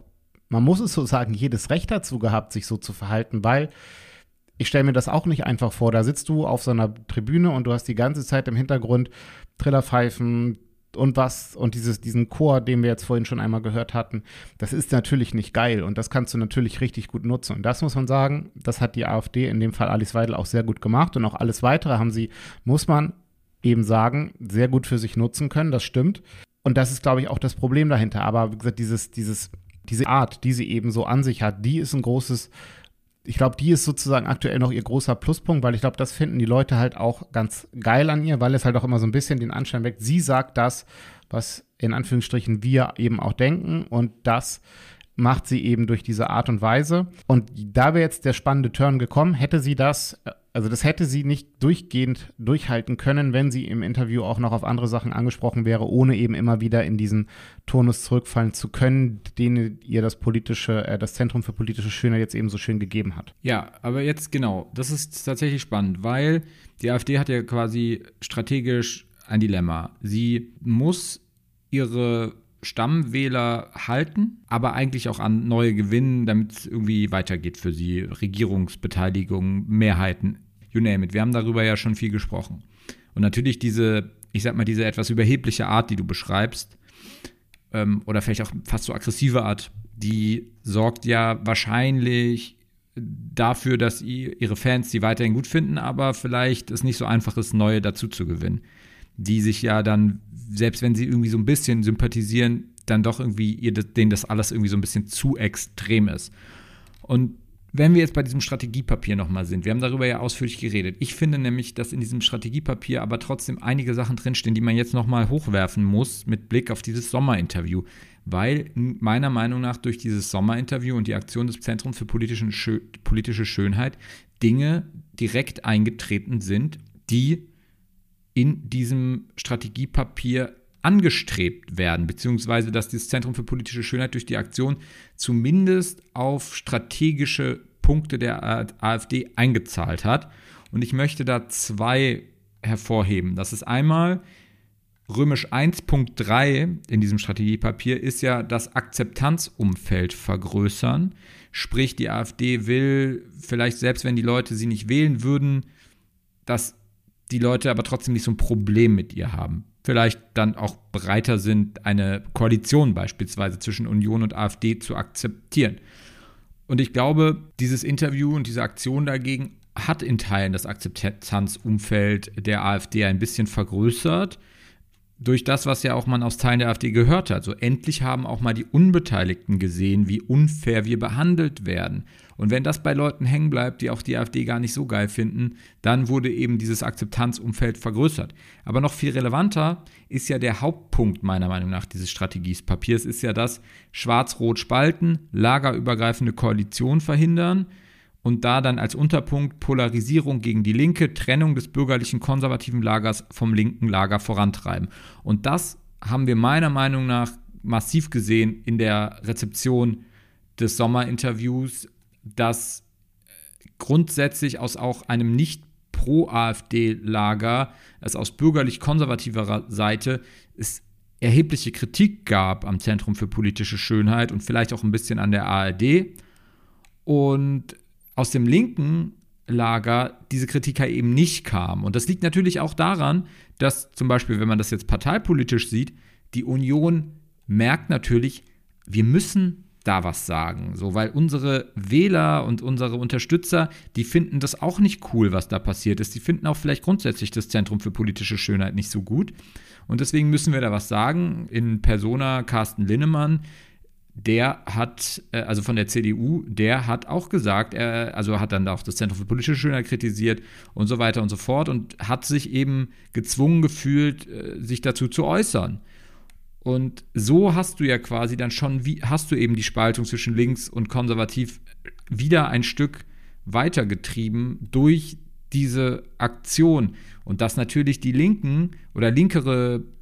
man muss es so sagen, jedes Recht dazu gehabt, sich so zu verhalten, weil ich stelle mir das auch nicht einfach vor. Da sitzt du auf so einer Tribüne und du hast die ganze Zeit im Hintergrund Trillerpfeifen und was und dieses, diesen Chor, den wir jetzt vorhin schon einmal gehört hatten. Das ist natürlich nicht geil und das kannst du natürlich richtig gut nutzen. Und das muss man sagen, das hat die AfD, in dem Fall Alice Weidel, auch sehr gut gemacht. Und auch alles Weitere haben sie, muss man eben sagen, sehr gut für sich nutzen können. Das stimmt. Und das ist, glaube ich, auch das Problem dahinter. Aber wie gesagt, dieses, dieses, diese Art, die sie eben so an sich hat, die ist ein großes, ich glaube, die ist sozusagen aktuell noch ihr großer Pluspunkt, weil ich glaube, das finden die Leute halt auch ganz geil an ihr, weil es halt auch immer so ein bisschen den Anschein weckt. Sie sagt das, was in Anführungsstrichen wir eben auch denken, und das macht sie eben durch diese Art und Weise. Und da wäre jetzt der spannende Turn gekommen, hätte sie das, also das hätte sie nicht durchgehend durchhalten können, wenn sie im Interview auch noch auf andere Sachen angesprochen wäre, ohne eben immer wieder in diesen Turnus zurückfallen zu können, den ihr das politische, äh, das Zentrum für politische Schönheit jetzt eben so schön gegeben hat. Ja, aber jetzt genau, das ist tatsächlich spannend, weil die AfD hat ja quasi strategisch ein Dilemma. Sie muss ihre Stammwähler halten, aber eigentlich auch an neue gewinnen, damit es irgendwie weitergeht für sie. Regierungsbeteiligung, Mehrheiten, you name it. Wir haben darüber ja schon viel gesprochen. Und natürlich diese, ich sag mal, diese etwas überhebliche Art, die du beschreibst, ähm, oder vielleicht auch fast so aggressive Art, die sorgt ja wahrscheinlich dafür, dass ihre Fans sie weiterhin gut finden, aber vielleicht es nicht so einfach ist, neue dazu zu gewinnen. Die sich ja dann, selbst wenn sie irgendwie so ein bisschen sympathisieren, dann doch irgendwie ihr, denen das alles irgendwie so ein bisschen zu extrem ist. Und wenn wir jetzt bei diesem Strategiepapier nochmal sind, wir haben darüber ja ausführlich geredet. Ich finde nämlich, dass in diesem Strategiepapier aber trotzdem einige Sachen drinstehen, die man jetzt nochmal hochwerfen muss mit Blick auf dieses Sommerinterview. Weil meiner Meinung nach durch dieses Sommerinterview und die Aktion des Zentrums für politischen Schö- politische Schönheit Dinge direkt eingetreten sind, die in diesem Strategiepapier angestrebt werden, beziehungsweise dass das Zentrum für politische Schönheit durch die Aktion zumindest auf strategische Punkte der AfD eingezahlt hat. Und ich möchte da zwei hervorheben. Das ist einmal Römisch eins Punkt drei in diesem Strategiepapier ist ja das Akzeptanzumfeld vergrößern. Sprich, die AfD will vielleicht, selbst wenn die Leute sie nicht wählen würden, dass die Leute aber trotzdem nicht so ein Problem mit ihr haben. Vielleicht dann auch bereiter sind, eine Koalition beispielsweise zwischen Union und AfD zu akzeptieren. Und ich glaube, dieses Interview und diese Aktion dagegen hat in Teilen das Akzeptanzumfeld der AfD ein bisschen vergrößert, durch das, was ja auch man aus Teilen der AfD gehört hat. So endlich haben auch mal die Unbeteiligten gesehen, wie unfair wir behandelt werden. Und wenn das bei Leuten hängen bleibt, die auch die AfD gar nicht so geil finden, dann wurde eben dieses Akzeptanzumfeld vergrößert. Aber noch viel relevanter ist ja der Hauptpunkt meiner Meinung nach dieses Strategiepapiers, ist ja das Schwarz-Rot spalten, lagerübergreifende Koalition verhindern und da dann als Unterpunkt Polarisierung gegen die Linke, Trennung des bürgerlichen konservativen Lagers vom linken Lager vorantreiben. Und das haben wir meiner Meinung nach massiv gesehen in der Rezeption des Sommerinterviews, dass grundsätzlich aus auch einem nicht pro-AfD-Lager, es aus bürgerlich-konservativer Seite, es erhebliche Kritik gab am Zentrum für politische Schönheit und vielleicht auch ein bisschen an der A R D. Und aus dem linken Lager diese Kritik eben nicht kam. Und das liegt natürlich auch daran, dass zum Beispiel, wenn man das jetzt parteipolitisch sieht, die Union merkt natürlich, wir müssen da was sagen, so, weil unsere Wähler und unsere Unterstützer, die finden das auch nicht cool, was da passiert ist. Die finden auch vielleicht grundsätzlich das Zentrum für politische Schönheit nicht so gut. Und deswegen müssen wir da was sagen. In Persona Carsten Linnemann, der hat, also von der C D U, der hat auch gesagt, er, also hat dann auch das Zentrum für politische Schönheit kritisiert und so weiter und so fort und hat sich eben gezwungen gefühlt, sich dazu zu äußern. Und so hast du ja quasi dann schon, wie, hast du eben die Spaltung zwischen links und konservativ wieder ein Stück weitergetrieben durch diese Aktion. Und dass natürlich die Linken oder linkere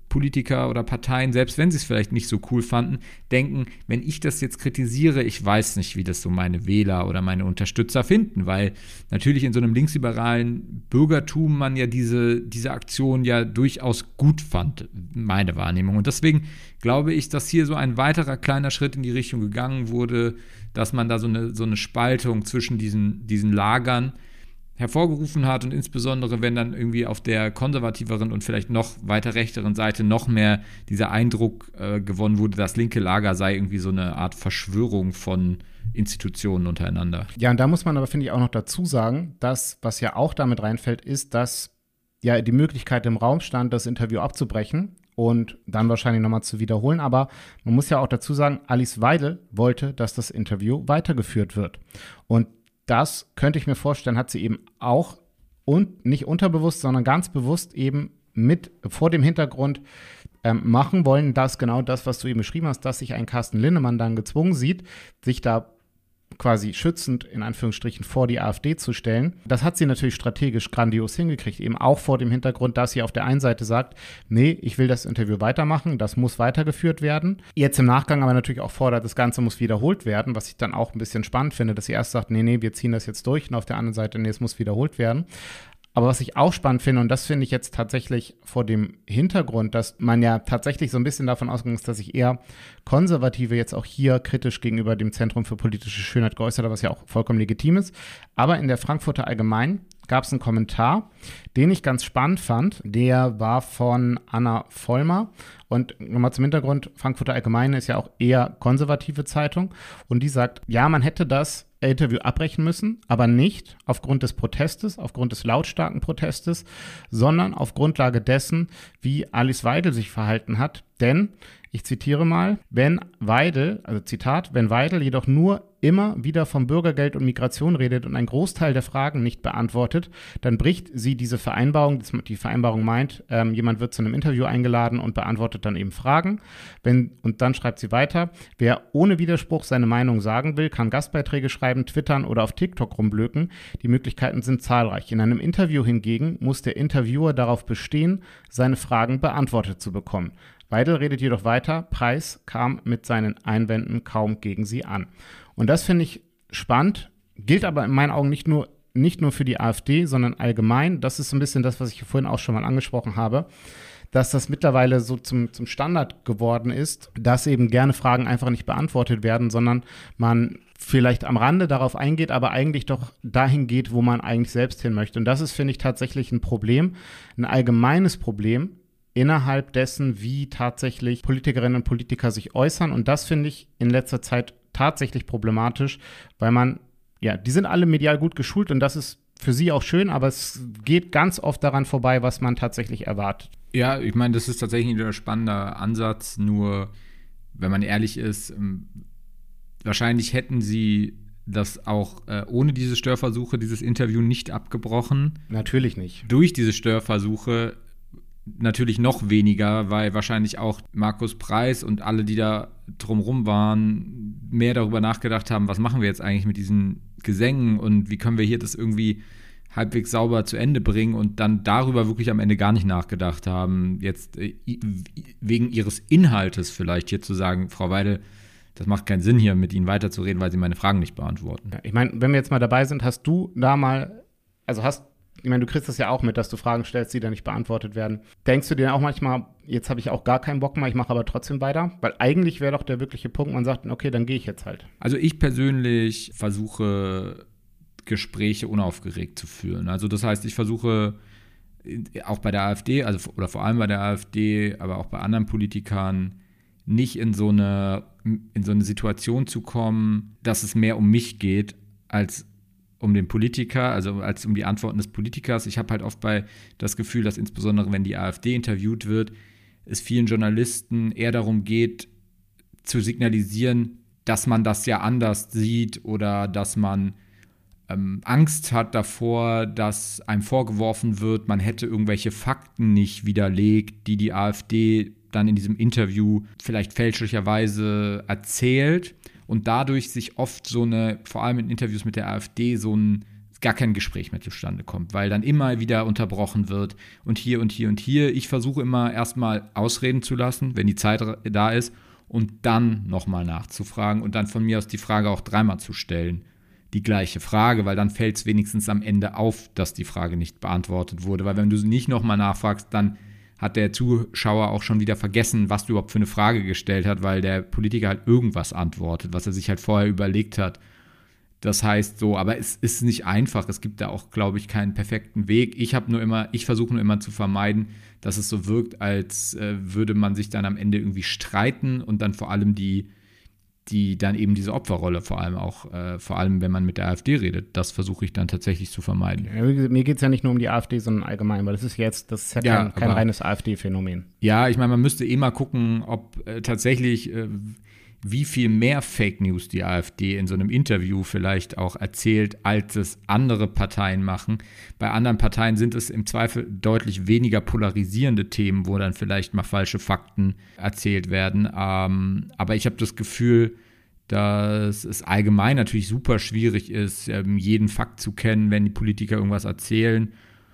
Politiker oder Parteien, selbst wenn sie es vielleicht nicht so cool fanden, denken, wenn ich das jetzt kritisiere, ich weiß nicht, wie das so meine Wähler oder meine Unterstützer finden, weil natürlich in so einem linksliberalen Bürgertum man ja diese, diese Aktion ja durchaus gut fand, meine Wahrnehmung. Und deswegen glaube ich, dass hier so ein weiterer kleiner Schritt in die Richtung gegangen wurde, dass man da so eine, so eine Spaltung zwischen diesen, diesen Lagern hervorgerufen hat und insbesondere, wenn dann irgendwie auf der konservativeren und vielleicht noch weiter rechteren Seite noch mehr dieser Eindruck äh, gewonnen wurde, das linke Lager sei irgendwie so eine Art Verschwörung von Institutionen untereinander. Ja, und da muss man aber, finde ich, auch noch dazu sagen, dass, was ja auch damit reinfällt, ist, dass ja die Möglichkeit im Raum stand, das Interview abzubrechen und dann wahrscheinlich nochmal zu wiederholen. Aber man muss ja auch dazu sagen, Alice Weidel wollte, dass das Interview weitergeführt wird. Und das könnte ich mir vorstellen, hat sie eben auch und nicht unterbewusst, sondern ganz bewusst eben mit vor dem Hintergrund ähm, machen wollen, dass genau das, was du eben beschrieben hast, dass sich ein Carsten Linnemann dann gezwungen sieht, sich da quasi schützend in Anführungsstrichen vor die AfD zu stellen. Das hat sie natürlich strategisch grandios hingekriegt, eben auch vor dem Hintergrund, dass sie auf der einen Seite sagt, nee, ich will das Interview weitermachen, das muss weitergeführt werden. Jetzt im Nachgang aber natürlich auch fordert, das Ganze muss wiederholt werden, was ich dann auch ein bisschen spannend finde, dass sie erst sagt, nee, nee, wir ziehen das jetzt durch und auf der anderen Seite, nee, es muss wiederholt werden. Aber was ich auch spannend finde, und das finde ich jetzt tatsächlich vor dem Hintergrund, dass man ja tatsächlich so ein bisschen davon ausgegangen ist, dass sich eher Konservative jetzt auch hier kritisch gegenüber dem Zentrum für politische Schönheit geäußert haben, was ja auch vollkommen legitim ist. Aber in der Frankfurter Allgemeinen gab es einen Kommentar, den ich ganz spannend fand. Der war von Anna Vollmer. Und nochmal zum Hintergrund, Frankfurter Allgemeine ist ja auch eher konservative Zeitung. Und die sagt, ja, man hätte das Interview abbrechen müssen, aber nicht aufgrund des Protestes, aufgrund des lautstarken Protestes, sondern auf Grundlage dessen, wie Alice Weidel sich verhalten hat. Denn, ich zitiere mal, wenn Weidel, also Zitat, wenn Weidel jedoch nur immer wieder vom Bürgergeld und Migration redet und einen Großteil der Fragen nicht beantwortet, dann bricht sie diese Vereinbarung, die Vereinbarung meint, ähm, jemand wird zu einem Interview eingeladen und beantwortet dann eben Fragen. Wenn, und dann schreibt sie weiter, wer ohne Widerspruch seine Meinung sagen will, kann Gastbeiträge schreiben, twittern oder auf TikTok rumblöken. Die Möglichkeiten sind zahlreich. In einem Interview hingegen muss der Interviewer darauf bestehen, seine Fragen beantwortet zu bekommen. Weidel redet jedoch weiter, Preis kam mit seinen Einwänden kaum gegen sie an. Und das finde ich spannend, gilt aber in meinen Augen nicht nur, nicht nur für die AfD, sondern allgemein. Das ist so ein bisschen das, was ich vorhin auch schon mal angesprochen habe, dass das mittlerweile so zum, zum Standard geworden ist, dass eben gerne Fragen einfach nicht beantwortet werden, sondern man vielleicht am Rande darauf eingeht, aber eigentlich doch dahin geht, wo man eigentlich selbst hin möchte. Und das ist, finde ich, tatsächlich ein Problem, ein allgemeines Problem, innerhalb dessen, wie tatsächlich Politikerinnen und Politiker sich äußern. Und das finde ich in letzter Zeit tatsächlich problematisch, weil man, ja, die sind alle medial gut geschult und das ist für sie auch schön, aber es geht ganz oft daran vorbei, was man tatsächlich erwartet. Ja, ich meine, das ist tatsächlich ein spannender Ansatz, nur wenn man ehrlich ist, wahrscheinlich hätten sie das auch äh, ohne diese Störversuche, dieses Interview nicht abgebrochen. Natürlich nicht. Durch diese Störversuche natürlich noch weniger, weil wahrscheinlich auch Markus Preis und alle, die da drumrum waren, mehr darüber nachgedacht haben, was machen wir jetzt eigentlich mit diesen Gesängen und wie können wir hier das irgendwie halbwegs sauber zu Ende bringen und dann darüber wirklich am Ende gar nicht nachgedacht haben, jetzt äh, wegen ihres Inhaltes vielleicht hier zu sagen, Frau Weidel, das macht keinen Sinn, hier mit Ihnen weiterzureden, weil Sie meine Fragen nicht beantworten. Ja, ich meine, wenn wir jetzt mal dabei sind, hast du da mal, also hast Ich meine, du kriegst das ja auch mit, dass du Fragen stellst, die dann nicht beantwortet werden. Denkst du dir auch manchmal, jetzt habe ich auch gar keinen Bock mehr, ich mache aber trotzdem weiter? Weil eigentlich wäre doch der wirkliche Punkt, man sagt, okay, dann gehe ich jetzt halt. Also ich persönlich versuche, Gespräche unaufgeregt zu führen. Also das heißt, ich versuche auch bei der AfD, also oder vor allem bei der AfD, aber auch bei anderen Politikern, nicht in so eine, in so eine Situation zu kommen, dass es mehr um mich geht, als um den Politiker, also als um die Antworten des Politikers. Ich habe halt oft bei das Gefühl, dass insbesondere, wenn die AfD interviewt wird, es vielen Journalisten eher darum geht, zu signalisieren, dass man das ja anders sieht oder dass man ähm, Angst hat davor, dass einem vorgeworfen wird, man hätte irgendwelche Fakten nicht widerlegt, die die AfD dann in diesem Interview vielleicht fälschlicherweise erzählt. Und dadurch sich oft so eine, vor allem in Interviews mit der AfD, so ein gar kein Gespräch mehr zustande kommt, weil dann immer wieder unterbrochen wird und hier und hier und hier. Ich versuche immer erstmal ausreden zu lassen, wenn die Zeit da ist, und dann nochmal nachzufragen und dann von mir aus die Frage auch dreimal zu stellen. Die gleiche Frage, weil dann fällt es wenigstens am Ende auf, dass die Frage nicht beantwortet wurde. Weil wenn du nicht nochmal nachfragst, dann hat der Zuschauer auch schon wieder vergessen, was du überhaupt für eine Frage gestellt hast, weil der Politiker halt irgendwas antwortet, was er sich halt vorher überlegt hat. Das heißt so, aber es ist nicht einfach. Es gibt da auch, glaube ich, keinen perfekten Weg. Ich habe nur immer, ich versuche nur immer zu vermeiden, dass es so wirkt, als äh, würde man sich dann am Ende irgendwie streiten und dann vor allem die, die dann eben diese Opferrolle vor allem auch, äh, vor allem wenn man mit der AfD redet, das versuche ich dann tatsächlich zu vermeiden. Ja, mir geht es ja nicht nur um die AfD, sondern allgemein, weil das ist jetzt, das ist ja, ja kein, kein aber, reines AfD-Phänomen. Ja, ich meine, man müsste eh mal gucken, ob äh, tatsächlich äh, wie viel mehr Fake News die AfD in so einem Interview vielleicht auch erzählt, als es andere Parteien machen. Bei anderen Parteien sind es im Zweifel deutlich weniger polarisierende Themen, wo dann vielleicht mal falsche Fakten erzählt werden. Ähm, aber ich habe das Gefühl, dass es allgemein natürlich super schwierig ist, ähm, jeden Fakt zu kennen, wenn die Politiker irgendwas erzählen.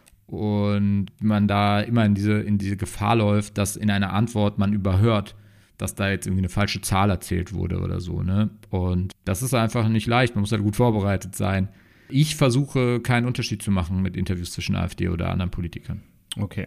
Und man da immer in diese, in diese Gefahr läuft, dass in einer Antwort man überhört, dass da jetzt irgendwie eine falsche Zahl erzählt wurde oder so, ne? Und das ist einfach nicht leicht, man muss halt gut vorbereitet sein. Ich versuche, keinen Unterschied zu machen mit Interviews zwischen AfD oder anderen Politikern. Okay.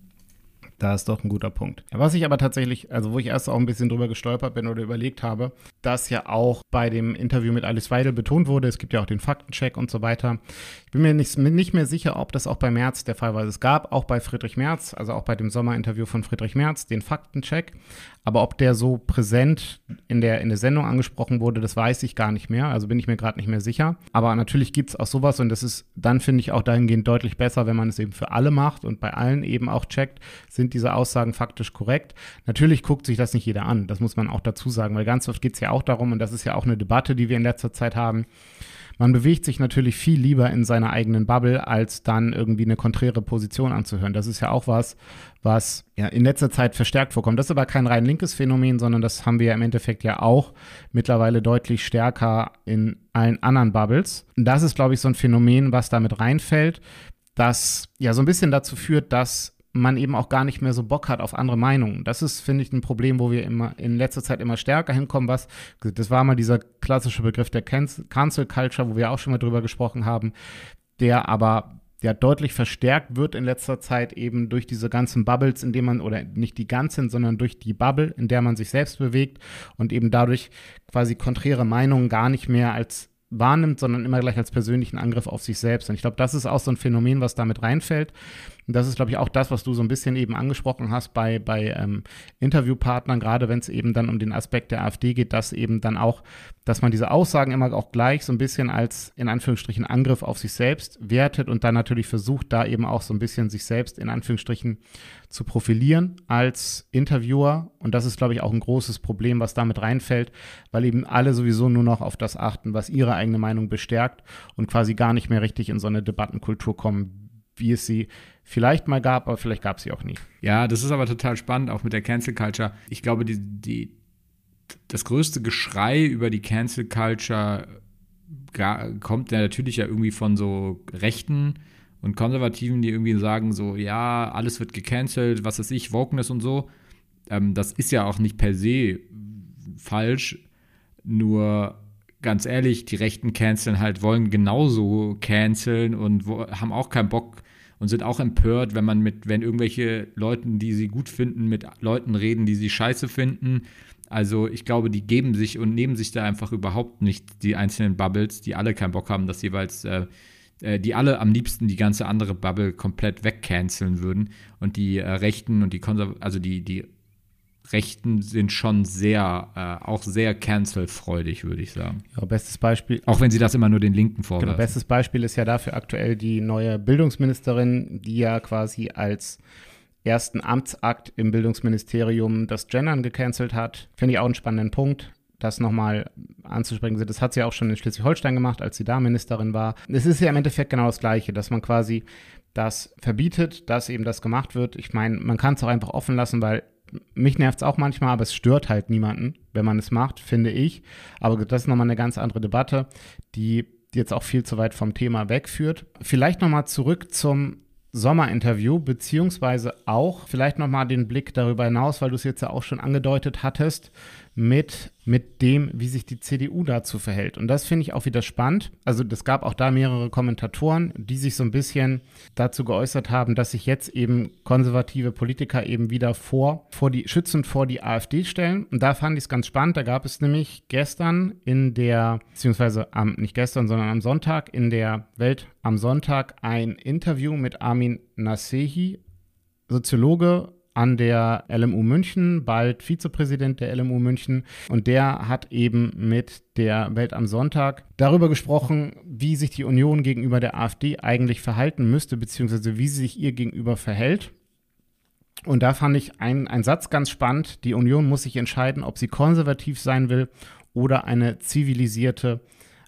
Da ist doch ein guter Punkt. Was ich aber tatsächlich, also wo ich erst auch ein bisschen drüber gestolpert bin oder überlegt habe, dass ja auch bei dem Interview mit Alice Weidel betont wurde, es gibt ja auch den Faktencheck und so weiter. Ich bin mir nicht, nicht mehr sicher, ob das auch bei Merz der Fall war. Es gab auch bei Friedrich Merz, also auch bei dem Sommerinterview von Friedrich Merz, den Faktencheck. Aber ob der so präsent in der, in der Sendung angesprochen wurde, das weiß ich gar nicht mehr. Also bin ich mir gerade nicht mehr sicher. Aber natürlich gibt es auch sowas und das ist dann, finde ich, auch dahingehend deutlich besser, wenn man es eben für alle macht und bei allen eben auch checkt, sind diese Aussagen faktisch korrekt. Natürlich guckt sich das nicht jeder an, das muss man auch dazu sagen, weil ganz oft geht es ja auch darum, und das ist ja auch eine Debatte, die wir in letzter Zeit haben, man bewegt sich natürlich viel lieber in seiner eigenen Bubble, als dann irgendwie eine konträre Position anzuhören. Das ist ja auch was, was ja in letzter Zeit verstärkt vorkommt. Das ist aber kein rein linkes Phänomen, sondern das haben wir ja im Endeffekt ja auch mittlerweile deutlich stärker in allen anderen Bubbles. Und das ist, glaube ich, so ein Phänomen, was damit reinfällt, das ja so ein bisschen dazu führt, dass man eben auch gar nicht mehr so Bock hat auf andere Meinungen. Das ist, finde ich, ein Problem, wo wir immer in letzter Zeit immer stärker hinkommen. Was, das war mal dieser klassische Begriff der Cancel Culture, wo wir auch schon mal drüber gesprochen haben, der aber ja deutlich verstärkt wird in letzter Zeit eben durch diese ganzen Bubbles, in denen man, oder nicht die ganzen, sondern durch die Bubble, in der man sich selbst bewegt und eben dadurch quasi konträre Meinungen gar nicht mehr als wahrnimmt, sondern immer gleich als persönlichen Angriff auf sich selbst. Und ich glaube, das ist auch so ein Phänomen, was damit reinfällt. Und das ist, glaube ich, auch das, was du so ein bisschen eben angesprochen hast bei, bei ähm, Interviewpartnern, gerade wenn es eben dann um den Aspekt der AfD geht, dass eben dann auch, dass man diese Aussagen immer auch gleich so ein bisschen als, in Anführungsstrichen, Angriff auf sich selbst wertet und dann natürlich versucht, da eben auch so ein bisschen sich selbst, in Anführungsstrichen, zu profilieren als Interviewer. Und das ist, glaube ich, auch ein großes Problem, was damit reinfällt, weil eben alle sowieso nur noch auf das achten, was ihre eigene Meinung bestärkt und quasi gar nicht mehr richtig in so eine Debattenkultur kommen, wie es sie vielleicht mal gab, aber vielleicht gab es sie auch nie. Ja, das ist aber total spannend, auch mit der Cancel Culture. Ich glaube, die, die, das größte Geschrei über die Cancel Culture kommt ja natürlich ja irgendwie von so Rechten und Konservativen, die irgendwie sagen so, ja, alles wird gecancelt, was weiß ich, Wokeness und so. Ähm, das ist ja auch nicht per se falsch, nur ganz ehrlich, die Rechten canceln halt, wollen genauso canceln und wo, haben auch keinen Bock und sind auch empört, wenn man mit, wenn irgendwelche Leuten, die sie gut finden, mit Leuten reden, die sie scheiße finden. Also ich glaube, die geben sich und nehmen sich da einfach überhaupt nicht, die einzelnen Bubbles, die alle keinen Bock haben, dass jeweils, äh, die alle am liebsten die ganze andere Bubble komplett wegcanceln würden. Und die äh, Rechten und die Konserv- also die, die Rechten sind schon sehr, äh, auch sehr cancelfreudig, würde ich sagen. Ja, bestes Beispiel. Auch wenn sie das immer nur den Linken vorwerfen. Genau, bestes Beispiel ist ja dafür aktuell die neue Bildungsministerin, die ja quasi als ersten Amtsakt im Bildungsministerium das Gendern gecancelt hat. Finde ich auch einen spannenden Punkt, das nochmal anzusprechen. Das hat sie auch schon in Schleswig-Holstein gemacht, als sie da Ministerin war. Es ist ja im Endeffekt genau das Gleiche, dass man quasi das verbietet, dass eben das gemacht wird. Ich meine, man kann es auch einfach offen lassen, weil mich nervt es auch manchmal, aber es stört halt niemanden, wenn man es macht, finde ich. Aber das ist nochmal eine ganz andere Debatte, die jetzt auch viel zu weit vom Thema wegführt. Vielleicht nochmal zurück zum Sommerinterview, beziehungsweise auch vielleicht nochmal den Blick darüber hinaus, weil du es jetzt ja auch schon angedeutet hattest, mit, mit dem, wie sich die C D U dazu verhält. Und das finde ich auch wieder spannend. Also es gab auch da mehrere Kommentatoren, die sich so ein bisschen dazu geäußert haben, dass sich jetzt eben konservative Politiker eben wieder vor, vor die, schützend vor die AfD stellen. Und da fand ich es ganz spannend. Da gab es nämlich gestern in der, beziehungsweise am, nicht gestern, sondern am Sonntag, in der Welt am Sonntag ein Interview mit Armin Nasehi, Soziologe an der L M U München, bald Vizepräsident der L M U München. Und der hat eben mit der Welt am Sonntag darüber gesprochen, wie sich die Union gegenüber der AfD eigentlich verhalten müsste, beziehungsweise wie sie sich ihr gegenüber verhält. Und da fand ich einen, einen Satz ganz spannend. Die Union muss sich entscheiden, ob sie konservativ sein will oder eine zivilisierte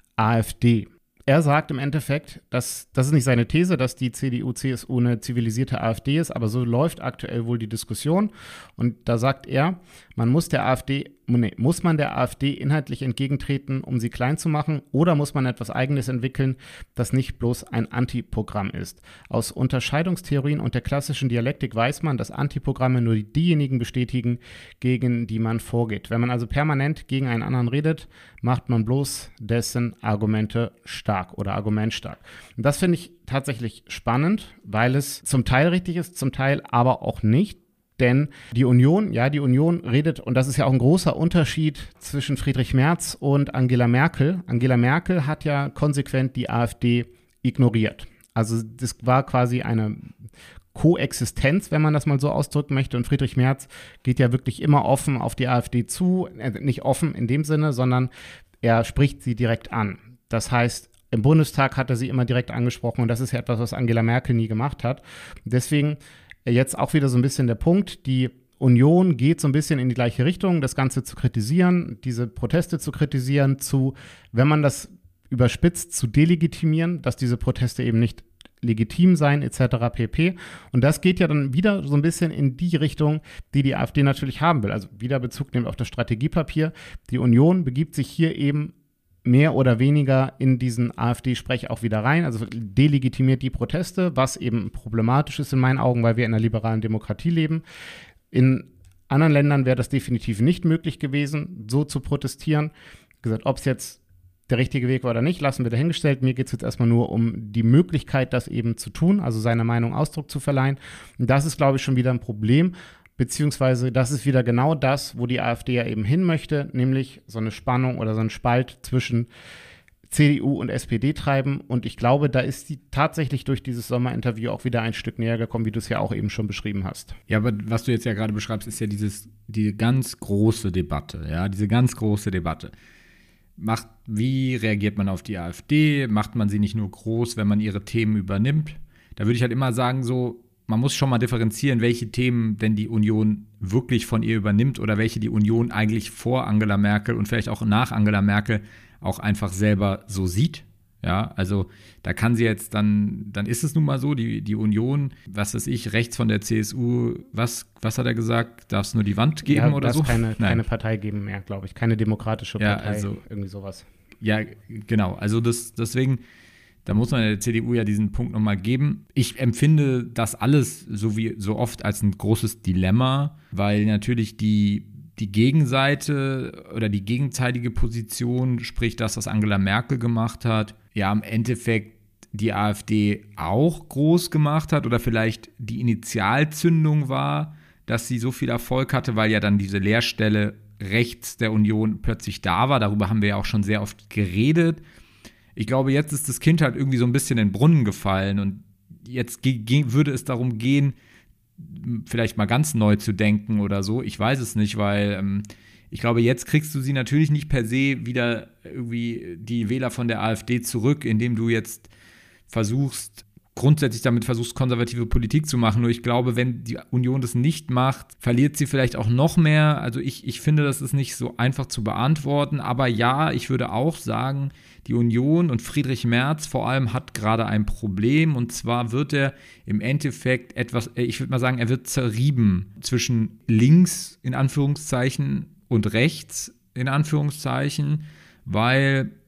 AfD. Er sagt im Endeffekt, dass das ist nicht seine These, dass die C D U, C S U eine zivilisierte AfD ist, aber so läuft aktuell wohl die Diskussion. Und da sagt er, man muss der AfD, nee, muss man der AfD inhaltlich entgegentreten, um sie klein zu machen, oder muss man etwas Eigenes entwickeln, das nicht bloß ein Antiprogramm ist? Aus Unterscheidungstheorien und der klassischen Dialektik weiß man, dass Antiprogramme nur diejenigen bestätigen, gegen die man vorgeht. Wenn man also permanent gegen einen anderen redet, macht man bloß dessen Argumente stark oder argumentstark. Und das finde ich tatsächlich spannend, weil es zum Teil richtig ist, zum Teil aber auch nicht. Denn die Union, ja, die Union redet, und das ist ja auch ein großer Unterschied zwischen Friedrich Merz und Angela Merkel. Angela Merkel hat ja konsequent die AfD ignoriert. Also das war quasi eine Koexistenz, wenn man das mal so ausdrücken möchte. Und Friedrich Merz geht ja wirklich immer offen auf die AfD zu. Äh, nicht offen in dem Sinne, sondern er spricht sie direkt an. Das heißt, im Bundestag hat er sie immer direkt angesprochen, und das ist ja etwas, was Angela Merkel nie gemacht hat. Deswegen jetzt auch wieder so ein bisschen der Punkt, die Union geht so ein bisschen in die gleiche Richtung, das Ganze zu kritisieren, diese Proteste zu kritisieren, zu, wenn man das überspitzt, zu delegitimieren, dass diese Proteste eben nicht legitim seien, et cetera pp. Und das geht ja dann wieder so ein bisschen in die Richtung, die die AfD natürlich haben will. Also wieder Bezug nehmen auf das Strategiepapier. Die Union begibt sich hier eben mehr oder weniger in diesen AfD-Sprech auch wieder rein, also delegitimiert die Proteste, was eben problematisch ist in meinen Augen, weil wir in einer liberalen Demokratie leben. In anderen Ländern wäre das definitiv nicht möglich gewesen, so zu protestieren. Wie gesagt, ob es jetzt der richtige Weg war oder nicht, lassen wir dahingestellt. Mir geht es jetzt erstmal nur um die Möglichkeit, das eben zu tun, also seiner Meinung Ausdruck zu verleihen. Und das ist, glaube ich, schon wieder ein Problem. Beziehungsweise das ist wieder genau das, wo die AfD ja eben hin möchte, nämlich so eine Spannung oder so einen Spalt zwischen C D U und S P D treiben. Und ich glaube, da ist sie tatsächlich durch dieses Sommerinterview auch wieder ein Stück näher gekommen, wie du es ja auch eben schon beschrieben hast. Ja, aber was du jetzt ja gerade beschreibst, ist ja dieses, diese ganz große Debatte, ja, diese ganz große Debatte. Macht, wie reagiert man auf die AfD? Macht man sie nicht nur groß, wenn man ihre Themen übernimmt? Da würde ich halt immer sagen, so, man muss schon mal differenzieren, welche Themen denn die Union wirklich von ihr übernimmt oder welche die Union eigentlich vor Angela Merkel und vielleicht auch nach Angela Merkel auch einfach selber so sieht. Ja, also da kann sie jetzt dann, dann ist es nun mal so, die, die Union, was weiß ich, rechts von der C S U, was, was hat er gesagt, darf es nur die Wand geben ja, oder so? Keine, keine Partei geben mehr, glaube ich, keine demokratische Partei, ja, also, irgendwie sowas. Ja, genau, also das, deswegen, da muss man der C D U ja diesen Punkt nochmal geben. Ich empfinde das alles so wie so oft als ein großes Dilemma, weil natürlich die, die Gegenseite oder die gegenteilige Position, sprich das, was Angela Merkel gemacht hat, ja im Endeffekt die AfD auch groß gemacht hat oder vielleicht die Initialzündung war, dass sie so viel Erfolg hatte, weil ja dann diese Leerstelle rechts der Union plötzlich da war. Darüber haben wir ja auch schon sehr oft geredet. Ich glaube, jetzt ist das Kind halt irgendwie so ein bisschen in den Brunnen gefallen und jetzt ge- ge- würde es darum gehen, vielleicht mal ganz neu zu denken oder so. Ich weiß es nicht, weil ähm, ich glaube, jetzt kriegst du sie natürlich nicht per se wieder irgendwie die Wähler von der AfD zurück, indem du jetzt versuchst, grundsätzlich damit versuchst, konservative Politik zu machen. Nur ich glaube, wenn die Union das nicht macht, verliert sie vielleicht auch noch mehr. Also ich, ich finde, das ist nicht so einfach zu beantworten. Aber ja, ich würde auch sagen, die Union und Friedrich Merz vor allem hat gerade ein Problem. Und zwar wird er im Endeffekt etwas, ich würde mal sagen, er wird zerrieben zwischen links in Anführungszeichen und rechts in Anführungszeichen, weil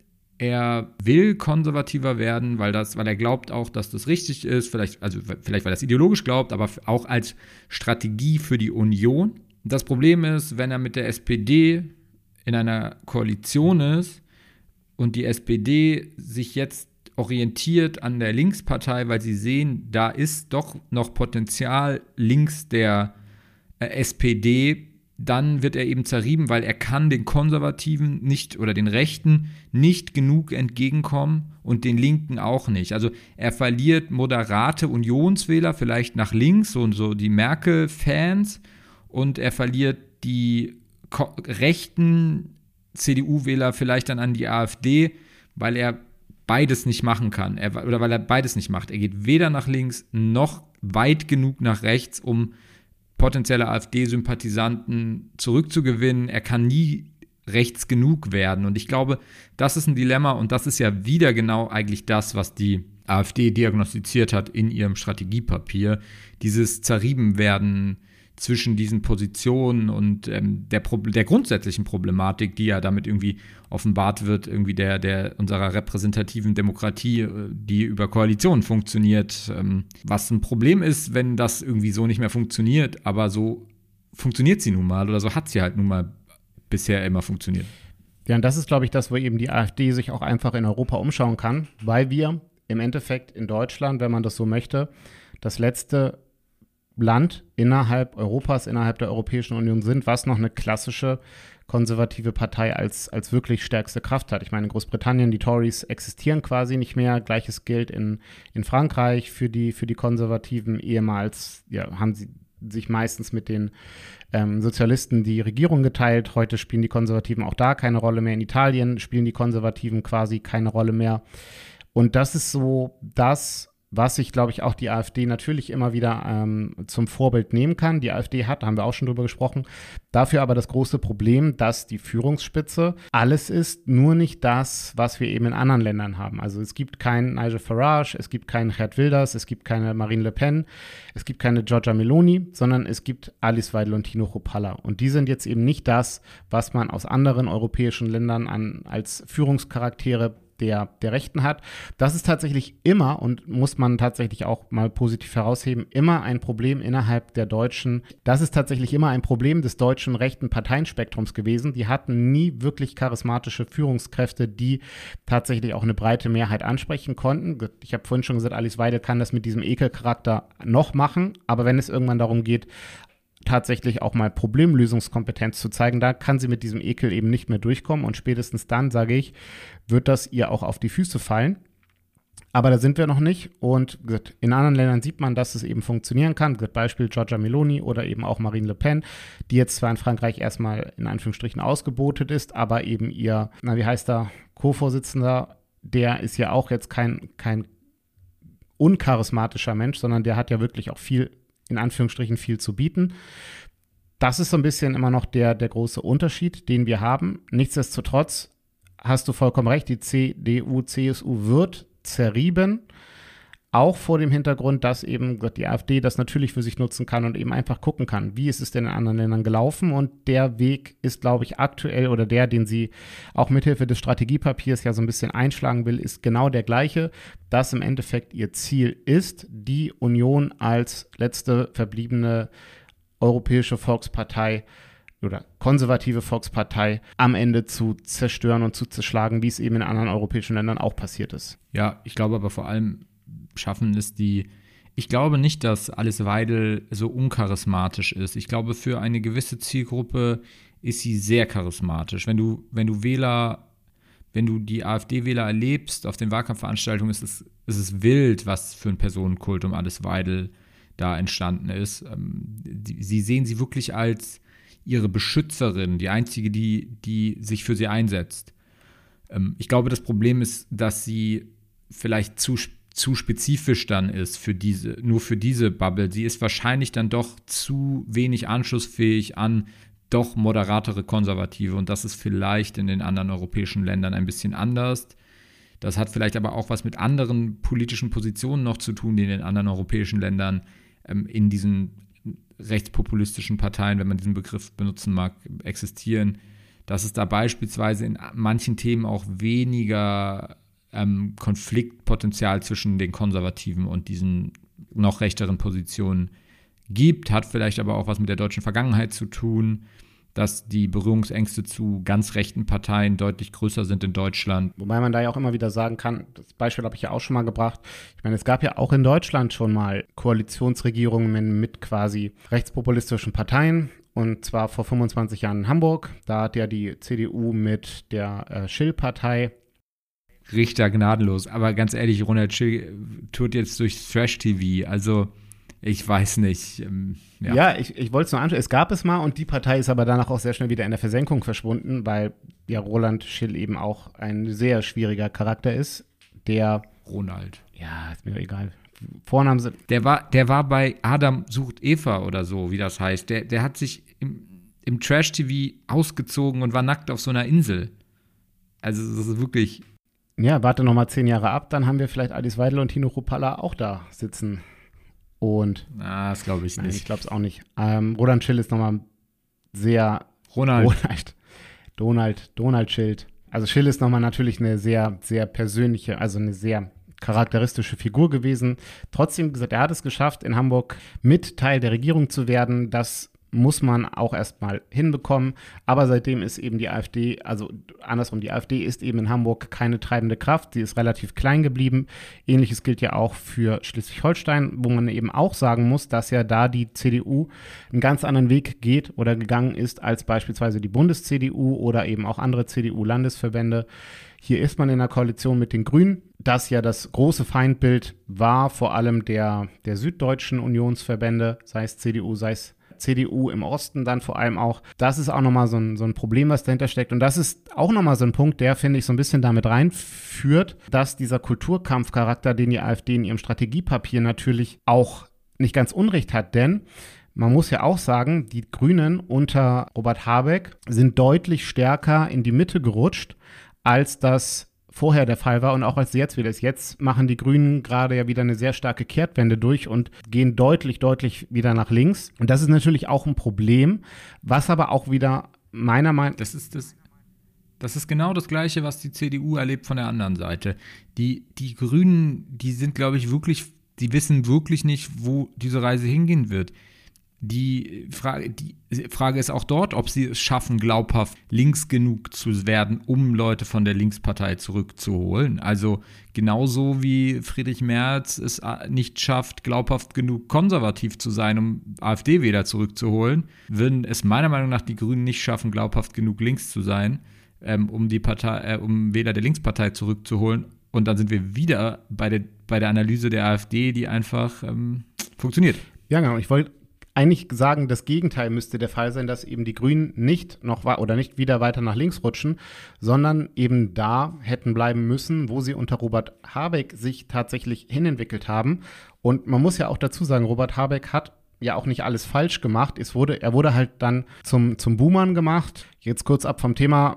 er will konservativer werden, weil, das, weil er glaubt auch, dass das richtig ist, vielleicht, also vielleicht weil er es ideologisch glaubt, aber auch als Strategie für die Union. Das Problem ist, wenn er mit der S P D in einer Koalition ist und die S P D sich jetzt orientiert an der Linkspartei, weil sie sehen, da ist doch noch Potenzial links der äh, S P D, dann wird er eben zerrieben, weil er kann den Konservativen nicht oder den Rechten nicht genug entgegenkommen und den Linken auch nicht. Also er verliert moderate Unionswähler vielleicht nach links, so und so die Merkel-Fans, und er verliert die ko- rechten C D U-Wähler vielleicht dann an die AfD, weil er beides nicht machen kann, er, oder weil er beides nicht macht. Er geht weder nach links noch weit genug nach rechts, um potenzielle AfD-Sympathisanten zurückzugewinnen. Er kann nie rechts genug werden. Und ich glaube, das ist ein Dilemma und das ist ja wieder genau eigentlich das, was die AfD diagnostiziert hat in ihrem Strategiepapier. Dieses Zerriebenwerden zwischen diesen Positionen und ähm, der, Pro- der grundsätzlichen Problematik, die ja damit irgendwie offenbart wird, irgendwie der, der unserer repräsentativen Demokratie, die über Koalitionen funktioniert, ähm, was ein Problem ist, wenn das irgendwie so nicht mehr funktioniert, aber so funktioniert sie nun mal oder so hat sie halt nun mal bisher immer funktioniert. Ja, und das ist, glaube ich, das, wo eben die AfD sich auch einfach in Europa umschauen kann, weil wir im Endeffekt in Deutschland, wenn man das so möchte, das letzte Land innerhalb Europas, innerhalb der Europäischen Union sind, was noch eine klassische konservative Partei als, als wirklich stärkste Kraft hat. Ich meine, in Großbritannien, die Tories existieren quasi nicht mehr. Gleiches gilt in, in Frankreich für die, für die Konservativen. Ehemals ja, haben sie sich meistens mit den ähm, Sozialisten die Regierung geteilt. Heute spielen die Konservativen auch da keine Rolle mehr. In Italien spielen die Konservativen quasi keine Rolle mehr. Und das ist so das, was sich, glaube ich, auch die AfD natürlich immer wieder ähm, zum Vorbild nehmen kann. Die AfD hat, da haben wir auch schon drüber gesprochen, dafür aber das große Problem, dass die Führungsspitze alles ist, nur nicht das, was wir eben in anderen Ländern haben. Also es gibt keinen Nigel Farage, es gibt keinen Geert Wilders, es gibt keine Marine Le Pen, es gibt keine Giorgia Meloni, sondern es gibt Alice Weidel und Tino Chrupalla. Und die sind jetzt eben nicht das, was man aus anderen europäischen Ländern an, als Führungscharaktere Der, der Rechten hat. Das ist tatsächlich immer, und muss man tatsächlich auch mal positiv herausheben, immer ein Problem innerhalb der deutschen, das ist tatsächlich immer ein Problem des deutschen rechten Parteienspektrums gewesen. Die hatten nie wirklich charismatische Führungskräfte, die tatsächlich auch eine breite Mehrheit ansprechen konnten. Ich habe vorhin schon gesagt, Alice Weidel kann das mit diesem Ekelcharakter noch machen, aber wenn es irgendwann darum geht, tatsächlich auch mal Problemlösungskompetenz zu zeigen, da kann sie mit diesem Ekel eben nicht mehr durchkommen und spätestens dann, sage ich, wird das ihr auch auf die Füße fallen. Aber da sind wir noch nicht und in anderen Ländern sieht man, dass es eben funktionieren kann. Beispiel Giorgia Meloni oder eben auch Marine Le Pen, die jetzt zwar in Frankreich erstmal in Anführungsstrichen ausgebotet ist, aber eben ihr, na wie heißt er, Co-Vorsitzender, der ist ja auch jetzt kein, kein uncharismatischer Mensch, sondern der hat ja wirklich auch viel in Anführungsstrichen viel zu bieten. Das ist so ein bisschen immer noch der, der große Unterschied, den wir haben. Nichtsdestotrotz hast du vollkommen recht, die C D U, C S U wird zerrieben, auch vor dem Hintergrund, dass eben die AfD das natürlich für sich nutzen kann und eben einfach gucken kann, wie ist es denn in anderen Ländern gelaufen, und der Weg ist, glaube ich, aktuell, oder der, den sie auch mithilfe des Strategiepapiers ja so ein bisschen einschlagen will, ist genau der gleiche, dass im Endeffekt ihr Ziel ist, die Union als letzte verbliebene europäische Volkspartei oder konservative Volkspartei am Ende zu zerstören und zu zerschlagen, wie es eben in anderen europäischen Ländern auch passiert ist. Ja, ich glaube aber vor allem schaffen es die, ich glaube nicht, dass Alice Weidel so uncharismatisch ist. Ich glaube, für eine gewisse Zielgruppe ist sie sehr charismatisch. Wenn du, wenn du Wähler, wenn du die AfD-Wähler erlebst auf den Wahlkampfveranstaltungen, ist es, ist es wild, was für ein Personenkult um Alice Weidel da entstanden ist. Sie sehen sie wirklich als ihre Beschützerin, die einzige, die, die sich für sie einsetzt. Ich glaube, das Problem ist, dass sie vielleicht zu, zu spezifisch dann ist für diese, nur für diese Bubble. Sie ist wahrscheinlich dann doch zu wenig anschlussfähig an doch moderatere Konservative, und das ist vielleicht in den anderen europäischen Ländern ein bisschen anders. Das hat vielleicht aber auch was mit anderen politischen Positionen noch zu tun, die in den anderen europäischen Ländern ähm, in diesen rechtspopulistischen Parteien, wenn man diesen Begriff benutzen mag, existieren. dass es da beispielsweise in manchen Themen auch weniger ähm, Konfliktpotenzial zwischen den Konservativen und diesen noch rechteren Positionen gibt, hat vielleicht aber auch was mit der deutschen Vergangenheit zu tun, dass die Berührungsängste zu ganz rechten Parteien deutlich größer sind in Deutschland. Wobei man da ja auch immer wieder sagen kann, das Beispiel habe ich ja auch schon mal gebracht, ich meine, es gab ja auch in Deutschland schon mal Koalitionsregierungen mit quasi rechtspopulistischen Parteien, und zwar vor fünfundzwanzig Jahren in Hamburg. Da hat ja die C D U mit der äh, Schill-Partei Richter gnadenlos, aber ganz ehrlich, Ronald Schill tut jetzt durch Trash-T V, also ich weiß nicht. Ähm, ja, ja, ich, ich wollte es nur anschauen. Es gab es mal und die Partei ist aber danach auch sehr schnell wieder in der Versenkung verschwunden, weil ja Roland Schill eben auch ein sehr schwieriger Charakter ist, der Ronald. Ja, ist mir egal. Vornamen sind. Der war, der war bei Adam sucht Eva oder so, wie das heißt. Der, der hat sich im, im Trash-T V ausgezogen und war nackt auf so einer Insel. Also das ist wirklich. Ja, warte noch mal zehn Jahre ab, dann haben wir vielleicht Alice Weidel und Tino Ruppala auch da sitzen. Und Na, das glaube ich nein, nicht. Ich glaube es auch nicht. Ähm, Roland Schill ist nochmal sehr Ronald. Ronald. Donald, Donald Schild. Also Schill ist nochmal natürlich eine sehr, sehr persönliche, also eine sehr charakteristische Figur gewesen. Trotzdem gesagt, er hat es geschafft, in Hamburg mit Teil der Regierung zu werden. Das muss man auch erstmal hinbekommen. Aber seitdem ist eben die AfD, also andersrum, die AfD ist eben in Hamburg keine treibende Kraft. Sie ist relativ klein geblieben. Ähnliches gilt ja auch für Schleswig-Holstein, wo man eben auch sagen muss, dass ja da die C D U einen ganz anderen Weg geht oder gegangen ist als beispielsweise die Bundes-C D U oder eben auch andere C D U-Landesverbände. Hier ist man in der Koalition mit den Grünen, das ja das große Feindbild war, vor allem der, der süddeutschen Unionsverbände, sei es C D U, sei es C D U im Osten dann vor allem auch. Das ist auch nochmal so ein, so ein Problem, was dahinter steckt. Und das ist auch nochmal so ein Punkt, der, finde ich, so ein bisschen damit reinführt, dass dieser Kulturkampfcharakter, den die AfD in ihrem Strategiepapier natürlich auch nicht ganz unrecht hat. Denn man muss ja auch sagen, die Grünen unter Robert Habeck sind deutlich stärker in die Mitte gerutscht, als das vorher der Fall war und auch als sie jetzt wieder ist. Jetzt machen die Grünen gerade ja wieder eine sehr starke Kehrtwende durch und gehen deutlich, deutlich wieder nach links. Und das ist natürlich auch ein Problem, was aber auch wieder meiner Meinung nach. Das ist das. Das ist genau das Gleiche, was die C D U erlebt von der anderen Seite. Die, die Grünen, die sind, glaube ich, wirklich, die wissen wirklich nicht, wo diese Reise hingehen wird. Die Frage, die Frage ist auch dort, ob sie es schaffen, glaubhaft links genug zu werden, um Leute von der Linkspartei zurückzuholen. Also genauso wie Friedrich Merz es nicht schafft, glaubhaft genug konservativ zu sein, um AfD-Wähler zurückzuholen, würden es meiner Meinung nach die Grünen nicht schaffen, glaubhaft genug links zu sein, ähm, um die Partei, äh, um Wähler der Linkspartei zurückzuholen. Und dann sind wir wieder bei der, bei der Analyse der AfD, die einfach ähm, funktioniert. Ja, genau. Ich wollte eigentlich sagen, das Gegenteil müsste der Fall sein, dass eben die Grünen nicht noch oder nicht wieder weiter nach links rutschen, sondern eben da hätten bleiben müssen, wo sie unter Robert Habeck sich tatsächlich hinentwickelt haben. Und man muss ja auch dazu sagen, Robert Habeck hat ja auch nicht alles falsch gemacht. Es wurde, er wurde halt dann zum, zum Buhmann gemacht. Jetzt kurz ab vom Thema.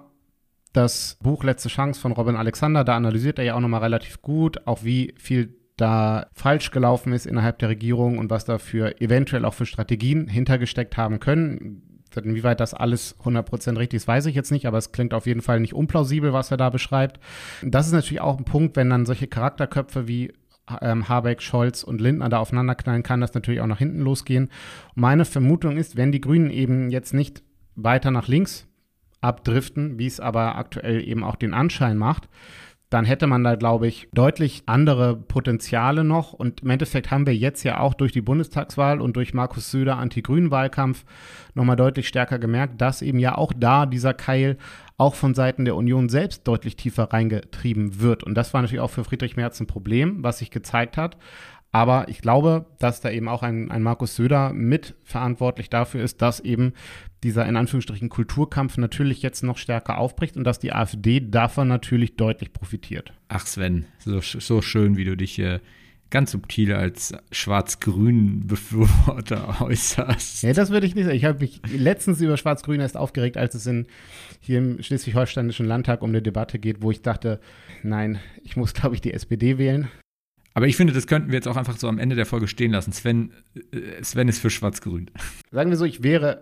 Das Buch Letzte Chance von Robin Alexander, da analysiert er ja auch nochmal relativ gut, auch wie viel da falsch gelaufen ist innerhalb der Regierung und was da für eventuell auch für Strategien hintergesteckt haben können. Inwieweit das alles hundert Prozent richtig ist, weiß ich jetzt nicht, aber es klingt auf jeden Fall nicht unplausibel, was er da beschreibt. Das ist natürlich auch ein Punkt, wenn dann solche Charakterköpfe wie ähm, Habeck, Scholz und Lindner da aufeinanderknallen, kann das natürlich auch nach hinten losgehen. Und meine Vermutung ist, wenn die Grünen eben jetzt nicht weiter nach links abdriften, wie es aber aktuell eben auch den Anschein macht, dann hätte man da, glaube ich, deutlich andere Potenziale noch. Und im Endeffekt haben wir jetzt ja auch durch die Bundestagswahl und durch Markus Söder Anti-Grünen-Wahlkampf nochmal deutlich stärker gemerkt, dass eben ja auch da dieser Keil auch von Seiten der Union selbst deutlich tiefer reingetrieben wird. Und das war natürlich auch für Friedrich Merz ein Problem, was sich gezeigt hat. Aber ich glaube, dass da eben auch ein, ein Markus Söder mitverantwortlich dafür ist, dass eben dieser in Anführungsstrichen Kulturkampf natürlich jetzt noch stärker aufbricht und dass die AfD davon natürlich deutlich profitiert. Ach Sven, so, so schön, wie du dich hier ganz subtil als schwarz-grün Befürworter äußerst. Ja, das würde ich nicht sagen. Ich habe mich letztens über Schwarz-Grün erst aufgeregt, als es in, hier im Schleswig-Holsteinischen Landtag um eine Debatte geht, wo ich dachte, nein, ich muss, glaube ich, die S P D wählen. Aber ich finde, das könnten wir jetzt auch einfach so am Ende der Folge stehen lassen. Sven, äh, Sven ist für Schwarz-Grün. Sagen wir so, ich wäre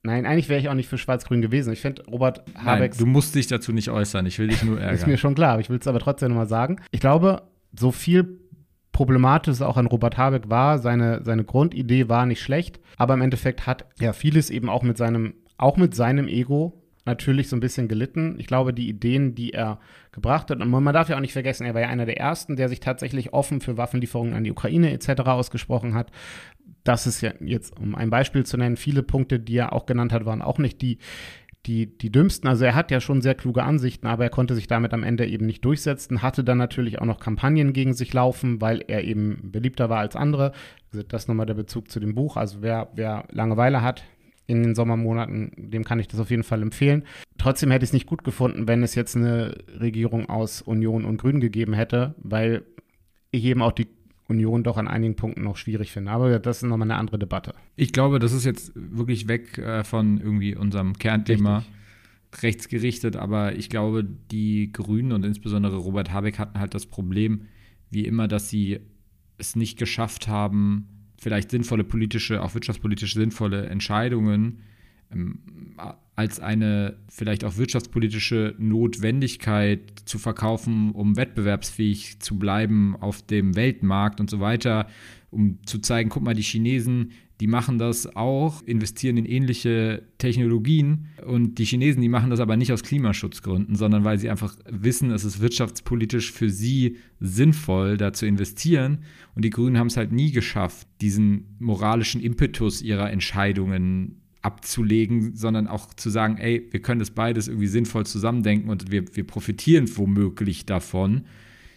Nein, eigentlich wäre ich auch nicht für Schwarz-Grün gewesen. Ich finde Robert Habecks. Nein, du musst dich dazu nicht äußern. Ich will dich nur ärgern. Ist mir schon klar, aber ich will es aber trotzdem nochmal sagen. Ich glaube, so viel problematisch auch an Robert Habeck war, seine, seine Grundidee war nicht schlecht, aber im Endeffekt hat ja vieles eben auch mit seinem, auch mit seinem Ego natürlich so ein bisschen gelitten. Ich glaube, die Ideen, die er gebracht hat, und man darf ja auch nicht vergessen, er war ja einer der Ersten, der sich tatsächlich offen für Waffenlieferungen an die Ukraine et cetera ausgesprochen hat. Das ist ja jetzt, um ein Beispiel zu nennen, viele Punkte, die er auch genannt hat, waren auch nicht die, die, die dümmsten. Also er hat ja schon sehr kluge Ansichten, aber er konnte sich damit am Ende eben nicht durchsetzen, hatte dann natürlich auch noch Kampagnen gegen sich laufen, weil er eben beliebter war als andere. Das ist nochmal der Bezug zu dem Buch. Also wer, wer Langeweile hat in den Sommermonaten, dem kann ich das auf jeden Fall empfehlen. Trotzdem hätte ich es nicht gut gefunden, wenn es jetzt eine Regierung aus Union und Grünen gegeben hätte, weil ich eben auch die Union doch an einigen Punkten noch schwierig finde. Aber das ist nochmal eine andere Debatte. Ich glaube, das ist jetzt wirklich weg äh, von irgendwie unserem Kernthema. Richtig. Rechtsgerichtet, aber ich glaube, die Grünen und insbesondere Robert Habeck hatten halt das Problem, wie immer, dass sie es nicht geschafft haben, vielleicht sinnvolle politische, auch wirtschaftspolitisch sinnvolle Entscheidungen ähm, als eine vielleicht auch wirtschaftspolitische Notwendigkeit zu verkaufen, um wettbewerbsfähig zu bleiben auf dem Weltmarkt und so weiter, um zu zeigen, guck mal, die Chinesen, die machen das auch, investieren in ähnliche Technologien und die Chinesen, die machen das aber nicht aus Klimaschutzgründen, sondern weil sie einfach wissen, es ist wirtschaftspolitisch für sie sinnvoll, da zu investieren, und die Grünen haben es halt nie geschafft, diesen moralischen Impetus ihrer Entscheidungen abzulegen, sondern auch zu sagen, ey, wir können das beides irgendwie sinnvoll zusammendenken und wir, wir profitieren womöglich davon.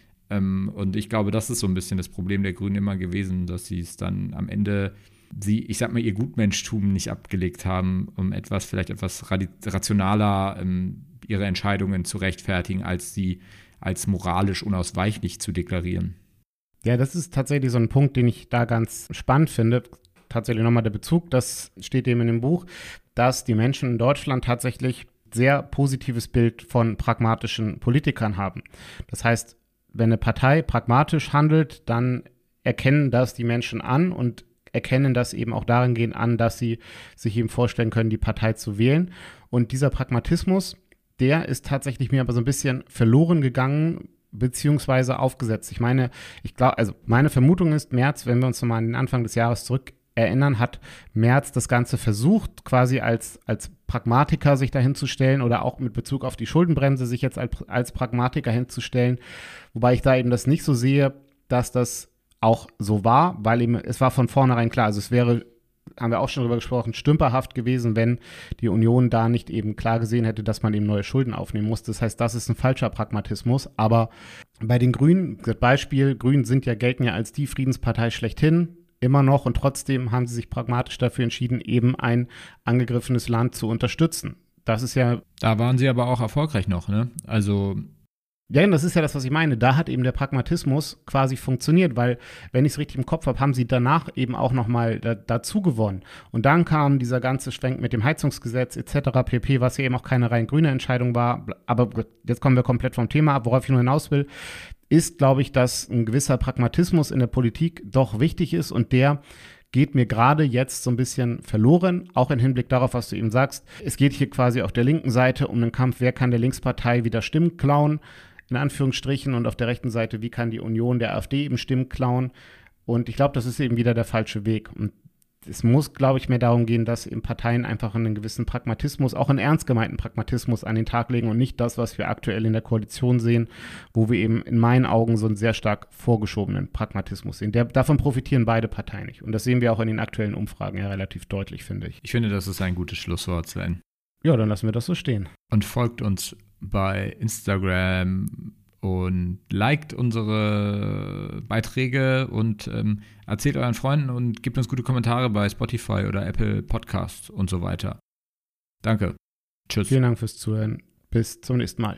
Ähm, und ich glaube, das ist so ein bisschen das Problem der Grünen immer gewesen, dass sie es dann am Ende, sie, ich sag mal, ihr Gutmenschtum nicht abgelegt haben, um etwas, vielleicht etwas rationaler ähm, ihre Entscheidungen zu rechtfertigen, als sie als moralisch unausweichlich zu deklarieren. Ja, das ist tatsächlich so ein Punkt, den ich da ganz spannend finde. Tatsächlich nochmal der Bezug, das steht eben in dem Buch, dass die Menschen in Deutschland tatsächlich sehr positives Bild von pragmatischen Politikern haben. Das heißt, wenn eine Partei pragmatisch handelt, dann erkennen das die Menschen an und erkennen das eben auch darin gehen an, dass sie sich eben vorstellen können, die Partei zu wählen. Und dieser Pragmatismus, der ist tatsächlich mir aber so ein bisschen verloren gegangen, beziehungsweise aufgesetzt. Ich meine, ich glaube, also meine Vermutung ist, Merz, wenn wir uns nochmal an den Anfang des Jahres zurück erinnern, hat Merz das Ganze versucht, quasi als, als Pragmatiker sich dahin zu stellen oder auch mit Bezug auf die Schuldenbremse sich jetzt als, als Pragmatiker hinzustellen, wobei ich da eben das nicht so sehe, dass das auch so war, weil eben es war von vornherein klar, also es wäre, haben wir auch schon drüber gesprochen, stümperhaft gewesen, wenn die Union da nicht eben klar gesehen hätte, dass man eben neue Schulden aufnehmen muss. Das heißt, das ist ein falscher Pragmatismus, aber bei den Grünen, das Beispiel, Grünen sind ja, gelten ja als die Friedenspartei schlechthin, immer noch, und trotzdem haben sie sich pragmatisch dafür entschieden, eben ein angegriffenes Land zu unterstützen. Das ist ja... Da waren sie aber auch erfolgreich noch, ne? Also... Ja, das ist ja das, was ich meine. Da hat eben der Pragmatismus quasi funktioniert, weil, wenn ich es richtig im Kopf habe, haben sie danach eben auch nochmal da, dazu gewonnen. Und dann kam dieser ganze Schwenk mit dem Heizungsgesetz et cetera pp., was ja eben auch keine rein grüne Entscheidung war. Aber jetzt kommen wir komplett vom Thema ab. Worauf ich nur hinaus will, ist, glaube ich, dass ein gewisser Pragmatismus in der Politik doch wichtig ist, und der geht mir gerade jetzt so ein bisschen verloren, auch im Hinblick darauf, was du eben sagst. Es geht hier quasi auf der linken Seite um den Kampf, wer kann der Linkspartei wieder Stimmen klauen, in Anführungsstrichen, und auf der rechten Seite, wie kann die Union der AfD eben Stimmen klauen. Und ich glaube, das ist eben wieder der falsche Weg. Und es muss, glaube ich, mehr darum gehen, dass eben Parteien einfach einen gewissen Pragmatismus, auch einen ernst gemeinten Pragmatismus an den Tag legen und nicht das, was wir aktuell in der Koalition sehen, wo wir eben in meinen Augen so einen sehr stark vorgeschobenen Pragmatismus sehen. Der, davon profitieren beide Parteien nicht. Und das sehen wir auch in den aktuellen Umfragen ja relativ deutlich, finde ich. Ich finde, das ist ein gutes Schlusswort, Sven. Ja, dann lassen wir das so stehen. Und folgt uns bei Instagram und liked unsere Beiträge und ähm, erzählt euren Freunden und gebt uns gute Kommentare bei Spotify oder Apple Podcasts und so weiter. Danke. Tschüss. Vielen Dank fürs Zuhören. Bis zum nächsten Mal.